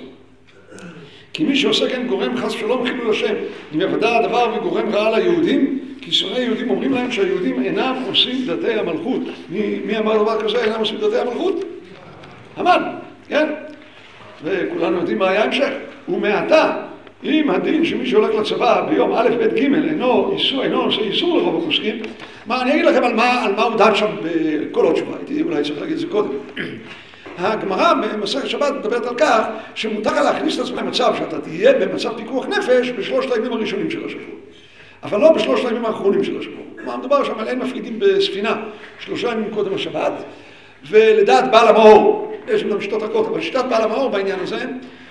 כי מי שעושה כן גורם חס ושלום חילול השם, אם יוודע הדבר וגורם רעה ליהודים, כי שונאי יהודים אומרים להם שהיהודים אינם עושים דתי המלכות. מי, מי אמר דבר כזה, אינם עושים דתי המלכות? המן, כן? וכולנו יודעים מה היה המשך. ומעתה, אם הדין שמי שהולך לצבא ביום א' ב' ג' אינו איסור, אינו עושה איסור לרוב הפוסקים, מה, אני אגיד לכם על מה, על מה הוא דעת שם בכל עוד תשובה, הייתי אולי צריך להגיד את זה קודם. הגמרא במסכת שבת מדברת על כך שמותר להכניס את עצמך למצב שאתה תהיה במצב פיקוח נפש בשלושת הימים הראשונים של השבוע. אבל לא בשלושת הימים האחרונים של השבוע. מה מדובר שם על אין מפליגים בספינה שלושה ימים קודם השבת, ולדעת בעל המאור, יש גם שיטות אחרות, אבל שיטת בעל המאור בעניין הזה,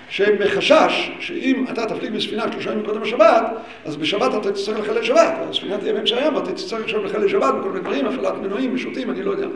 שמחשש שאם אתה תפליג בספינה שלושה ימים קודם השבת, אז בשבת אתה תצטרך לחלל שבת, הספינה תהיה באמצע הים ואתה תצטרך עכשיו לחלל שבת בכל מיני דברים, הפעלת מנועים, משותים, אני לא יודע.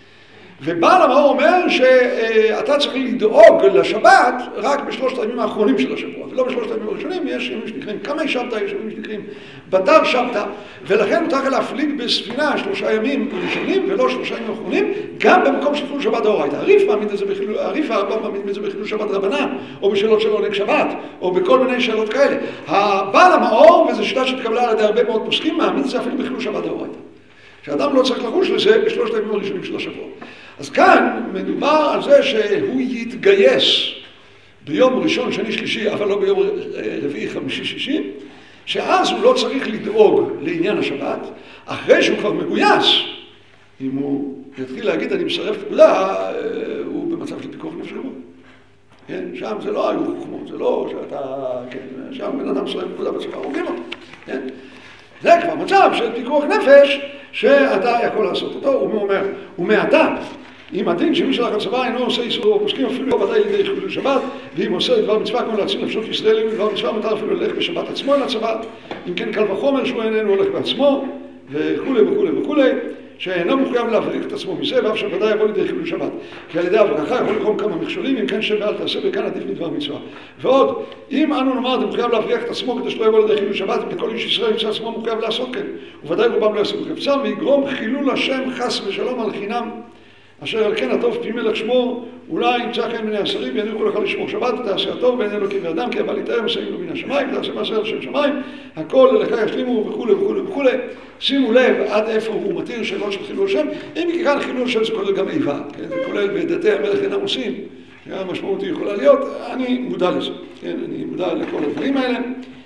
ובעל המאור אומר שאתה צריך לדאוג לשבת רק בשלושת הימים האחרונים של השבוע, ולא בשלושת הימים הראשונים. יש ימים שנקראים קמי שבתא, יש ימים שנקראים בתר שבתא, ולכן מותר להפליג בספינה שלושה ימים ראשונים ולא שלושה ימים האחרונים, גם במקום של חילול שבת דאורייתא. הריף מעמיד את זה בחילול, הריף הרמב"ם מעמיד את זה בחילול שבת רבנן, או בשאלות של עונג שבת, או בכל מיני שאלות כאלה. הבעל המאור, וזו שיטה שהתקבלה על ידי הרבה מאוד פוסקים, מעמיד את זה אפילו בחילול שבת דאורייתא. שאדם לא צריך לחוש לזה בשלושת הימים הראשונים של השבוע. אז כאן מדובר על זה שהוא יתגייס ביום ראשון, שני, שלישי, אבל לא ביום רביעי, חמישי, שישי, שאז הוא לא צריך לדאוג לעניין השבת, אחרי שהוא כבר מגויס, אם הוא יתחיל להגיד אני מסרב פקודה, הוא במצב של פיקוח נפש גמור. כן? שם זה לא היו חוכמות, זה לא שאתה, כן, שם בן אדם מסרב פקודה בצבא, הורגים אותו. כן? זה כבר מצב של פיקוח נפש שאתה יכול לעשות אותו. הוא אומר, ומעתה, אם הדין שמי שלך הצבא אינו עושה איסור פוסקים אפילו לא ודאי לידי חילול שבת, ואם עושה דבר מצווה כמו להציל נפשות ישראלים לדבר מצווה, מותר אפילו ללכת בשבת עצמו לצבא, אם כן קל וחומר שהוא איננו הולך בעצמו, וכו' וכו' וכו', שאינו מחויב להבריח את עצמו מזה, ואף שוודאי יבוא לידי חילול שבת. כי על ידי הברכה יכול לקרום כמה מכשולים, אם כן שם ואל תעשה, וכאן עדיף מדבר מצווה. ועוד, אם אנו נאמר, אתה מחויב להבריח את עצמו כדי שלא יבוא לידי חילול שבת, וכל איש ישראל ימצא עצמו מחויב לעשות כן. וודאי רובם לא יעשו בחפצם, ויגרום חילול השם חס ושלום על חינם. אשר על כן הטוב פי מלך שמו, אולי ימצא כן בני השרים, ויניחו לך לשמור שבת, ותעשה הטוב, ואין אלוקים ואדם, כי אבל יתאר מסעים לו מן השמיים, ותעשה מעשה על שם שמיים, הכל לך ישלימו וכו' וכו' וכו'. שימו לב עד איפה הוא מתיר שאלות של חילול השם. אם כאן חילול השם זה כולל גם איבה, כן? זה כולל בדתי המלך אינם עושים, המשמעות היא יכולה להיות, אני מודע לזה, כן? אני מודע לכל הדברים האלה.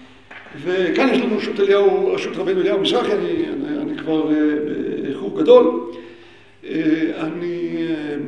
וכאן יש לנו רשות אליהו, רשות רבנו אליהו מזרחי, אני, אני, אני כבר באיחור גדול. אני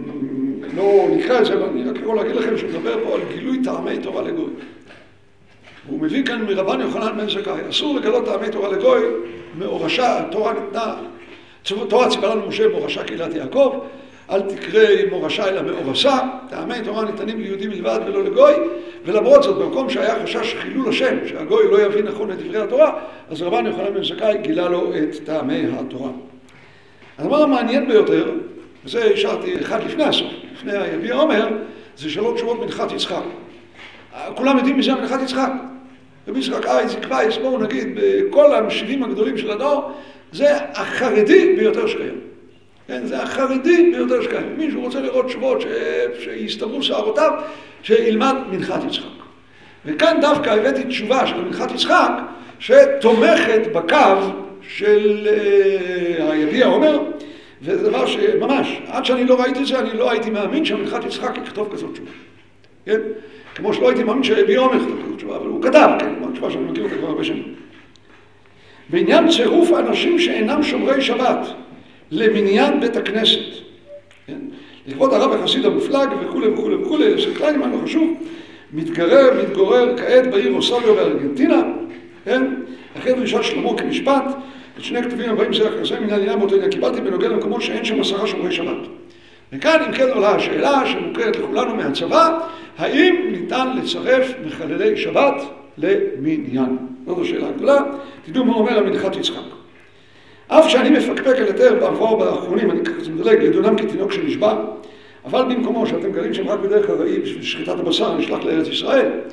לא נקרא את זה, אבל אני רק יכול להגיד לכם שמדבר פה על גילוי טעמי תורה לגוי. הוא מביא כאן מרבן יוחנן בן זכאי, אסור לגלות טעמי תורה לגוי, מאורשה, תורה ניתנה, תורה ציווה לנו משה מאורשה קהילת יעקב, אל תקרא מאורשה אלא מאורסה, טעמי תורה ניתנים ליהודי מלבד ולא לגוי, ולמרות זאת במקום שהיה חשש חילול השם, שהגוי לא יבין נכון את דברי התורה, אז רבן יוחנן בן זכאי גילה לו את טעמי התורה. הדבר המעניין ביותר, וזה השארתי אחד לפני הסוף, לפני היביע עומר, זה שלוש תשובות מנחת יצחק. כולם יודעים מזה מנחת יצחק. רבי יצחק אייזיק וייס, בואו נגיד, בכל המשיבים הגדולים של הדור, זה החרדי ביותר שקיים. כן, זה החרדי ביותר שקיים. מישהו רוצה לראות תשובות ש... שיסתברו שערותיו, שילמד מנחת יצחק. וכאן דווקא הבאתי תשובה של מנחת יצחק, שתומכת בקו של היביע עומר, וזה דבר שממש, עד שאני לא ראיתי את זה, אני לא הייתי מאמין שהמנחת יצחק יכתוב כזאת תשובה. כן? כמו שלא הייתי מאמין שהיביע עומר יכתוב כזאת תשובה, אבל הוא כתב, כן? זו תשובה שאני מכיר אותה כבר הרבה שנים. בעניין צירוף אנשים שאינם שומרי שבת למניין בית הכנסת, כן? לכבוד הרב החסיד המופלג וכו' וכו' וכו', זה קליינמן, לא חשוב, מתגרר, מתגורר כעת בעיר רוסריו בארגנטינה, כן? אחרי דרישת שלמה כמשפט, את שני כתבים הבאים זה אחרי זה, מן העניין באותו עניין קיבלתי בנוגע למקומות שאין שם עשרה שומרי שבת. וכאן אם כן עולה השאלה שמוכרת לכולנו מהצבא, האם ניתן לצרף מחללי שבת למניין? זאת השאלה הגדולה, תדעו מה אומר המנחת יצחק. אף שאני מפקפק על יותר בעבור באחרונים, אני ככה מדלג לדונם כתינוק שנשבע, אבל במקומו שאתם גרים שם רק בדרך הראי בשביל שחיטת הבשר נשלח לארץ ישראל,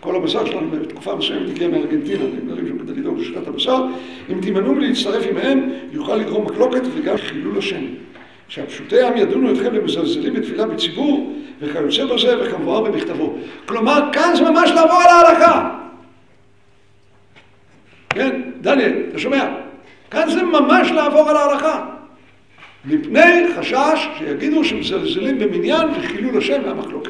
כל הבשר שלנו בתקופה מסוימת הגיע מארגנטינה, הם גרים שם כדי לדאוג לשחטת הבשר. אם תימנעו מלהצטרף עמהם, יוכל לגרום מחלוקת וגם חילול השם. שהפשוטי העם ידונו אתכם למזלזלים בתפילה בציבור, וכיוצא בזה וכמבואר במכתבו. כלומר, כאן זה ממש לעבור על ההלכה. כן, דניאל, אתה שומע? כאן זה ממש לעבור על ההלכה. מפני חשש שיגידו שמזלזלים במניין וחילול השם והמחלוקת.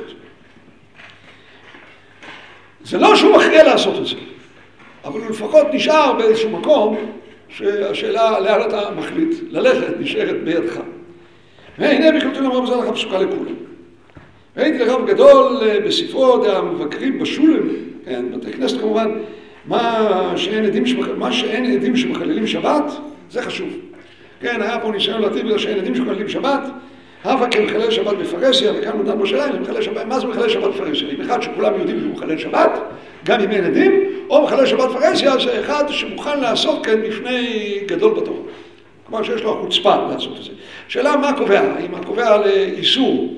זה לא שהוא מכריע לעשות את זה, אבל הוא לפחות נשאר באיזשהו מקום שהשאלה לאן אתה מחליט ללכת נשארת בידך. והנה בכלותים אמרה בזה לך פסוקה לכולם. והייתי לרב גדול בספרו המבקרים בשולם, כן, בתי כנסת כמובן, מה שאין עדים, מה שאין עדים שמחללים שבת, זה חשוב. כן, היה פה ניסיון להתיר בגלל שאין עדים שמחללים שבת, הווה כמחלל שבת בפרסיה, וכאן נודע בשאלה, מה זה מחלל שבת בפרסיה? אם אחד שכולם יודעים שהוא מחלל שבת, גם אם אין עדים, או מחלל שבת בפרסיה זה אחד שמוכן לעשות כן בפני גדול בתורה. כלומר שיש לו החוצפה לעשות את זה. שאלה מה קובע? האם הקובע על איסור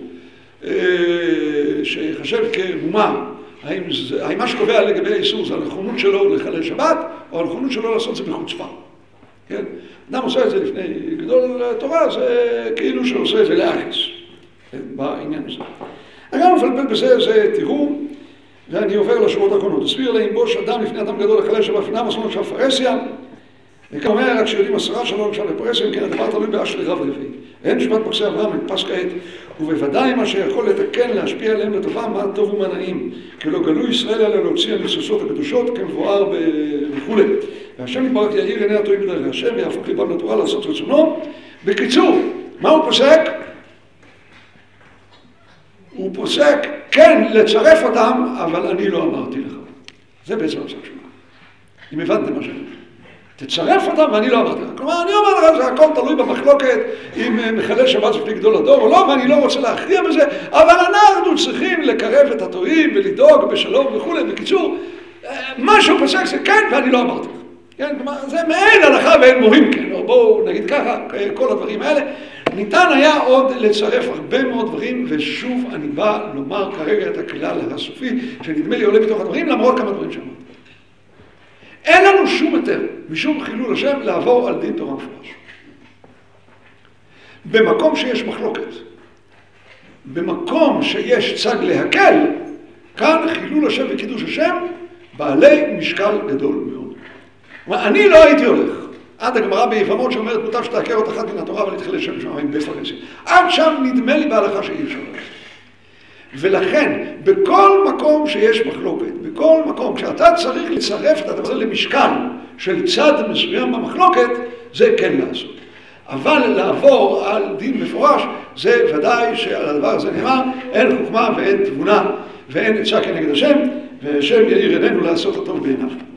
שיחשב כמומה, האם, זה, האם מה שקובע לגבי האיסור זה הנכונות שלו לחלל שבת, או הנכונות שלו לעשות את זה בחוצפה? כן? אדם עושה את זה לפני גדול תורה, זה כאילו שעושה את זה לאחס, כן? בעניין הזה. אגב, מפלפל בזה, זה תראו, ואני עובר לשורות האחרונות. הסביר להם בוש אדם לפני אדם גדול לחלל שבת, לפני מסונות של פרסיה, וכאן אומר, רק שיודעים עשרה שלום עכשיו לפרסיה, אם כן הדבר תלוי באש לרב רבי. אין שבת פרסי אברהם נתפס כעת, ובוודאי מה שיכול לתקן, להשפיע עליהם לטובה, מה טוב ומה נעים. כי לא גלו ישראל אלא להוציא הניסוסות הקדושות, כמבואר וכו'. והשם יתברך יאיר עיני הטועים בדרך השם, ויהפוך ליבם לתורה לעשות רצונו. בקיצור, מה הוא פוסק? הוא פוסק, כן, לצרף אותם, אבל אני לא אמרתי לך. זה בעצם הפסק שלו. אם הבנתם מה שאני אומר. תצרף אותם ואני לא אמרתי לך. כלומר, אני אומר לך, זה הכל תלוי במחלוקת אם מחלל שבת לפני גדול הדור או לא, ואני לא רוצה להכריע בזה, אבל אנחנו צריכים לקרב את הטועים ולדאוג בשלום וכו'. בקיצור, מה שהוא פסק זה כן ואני לא אמרתי לך. כן, כלומר, זה מעין הלכה ואין מורים, כן, או בואו נגיד ככה, כל הדברים האלה. ניתן היה עוד לצרף הרבה מאוד דברים, ושוב אני בא לומר כרגע את הכלל הסופי, שנדמה לי עולה מתוך הדברים, למרות כמה דברים שאמרתי. אין לנו שום היתר, משום חילול השם, לעבור על דין תורה מפורש. במקום שיש מחלוקת, במקום שיש צג להקל, כאן חילול השם וקידוש השם, בעלי משקל גדול מאוד. אני לא הייתי הולך, עד הגמרא ביבמות שאומרת מוטב שתעקר אותך דין התורה ולהתחיל לשם שמיים בפרסיה. עד שם נדמה לי בהלכה שאי אפשר לעשות. ולכן, בכל מקום שיש מחלוקת, בכל מקום, כשאתה צריך לצרף את הדבר הזה למשקל של צד מסוים במחלוקת, זה כן לעשות. אבל לעבור על דין מפורש, זה ודאי שעל הדבר הזה נאמר, אין חוכמה ואין תבונה ואין עצה כנגד השם, והשם יאיר עינינו לעשות הטוב בעיניו.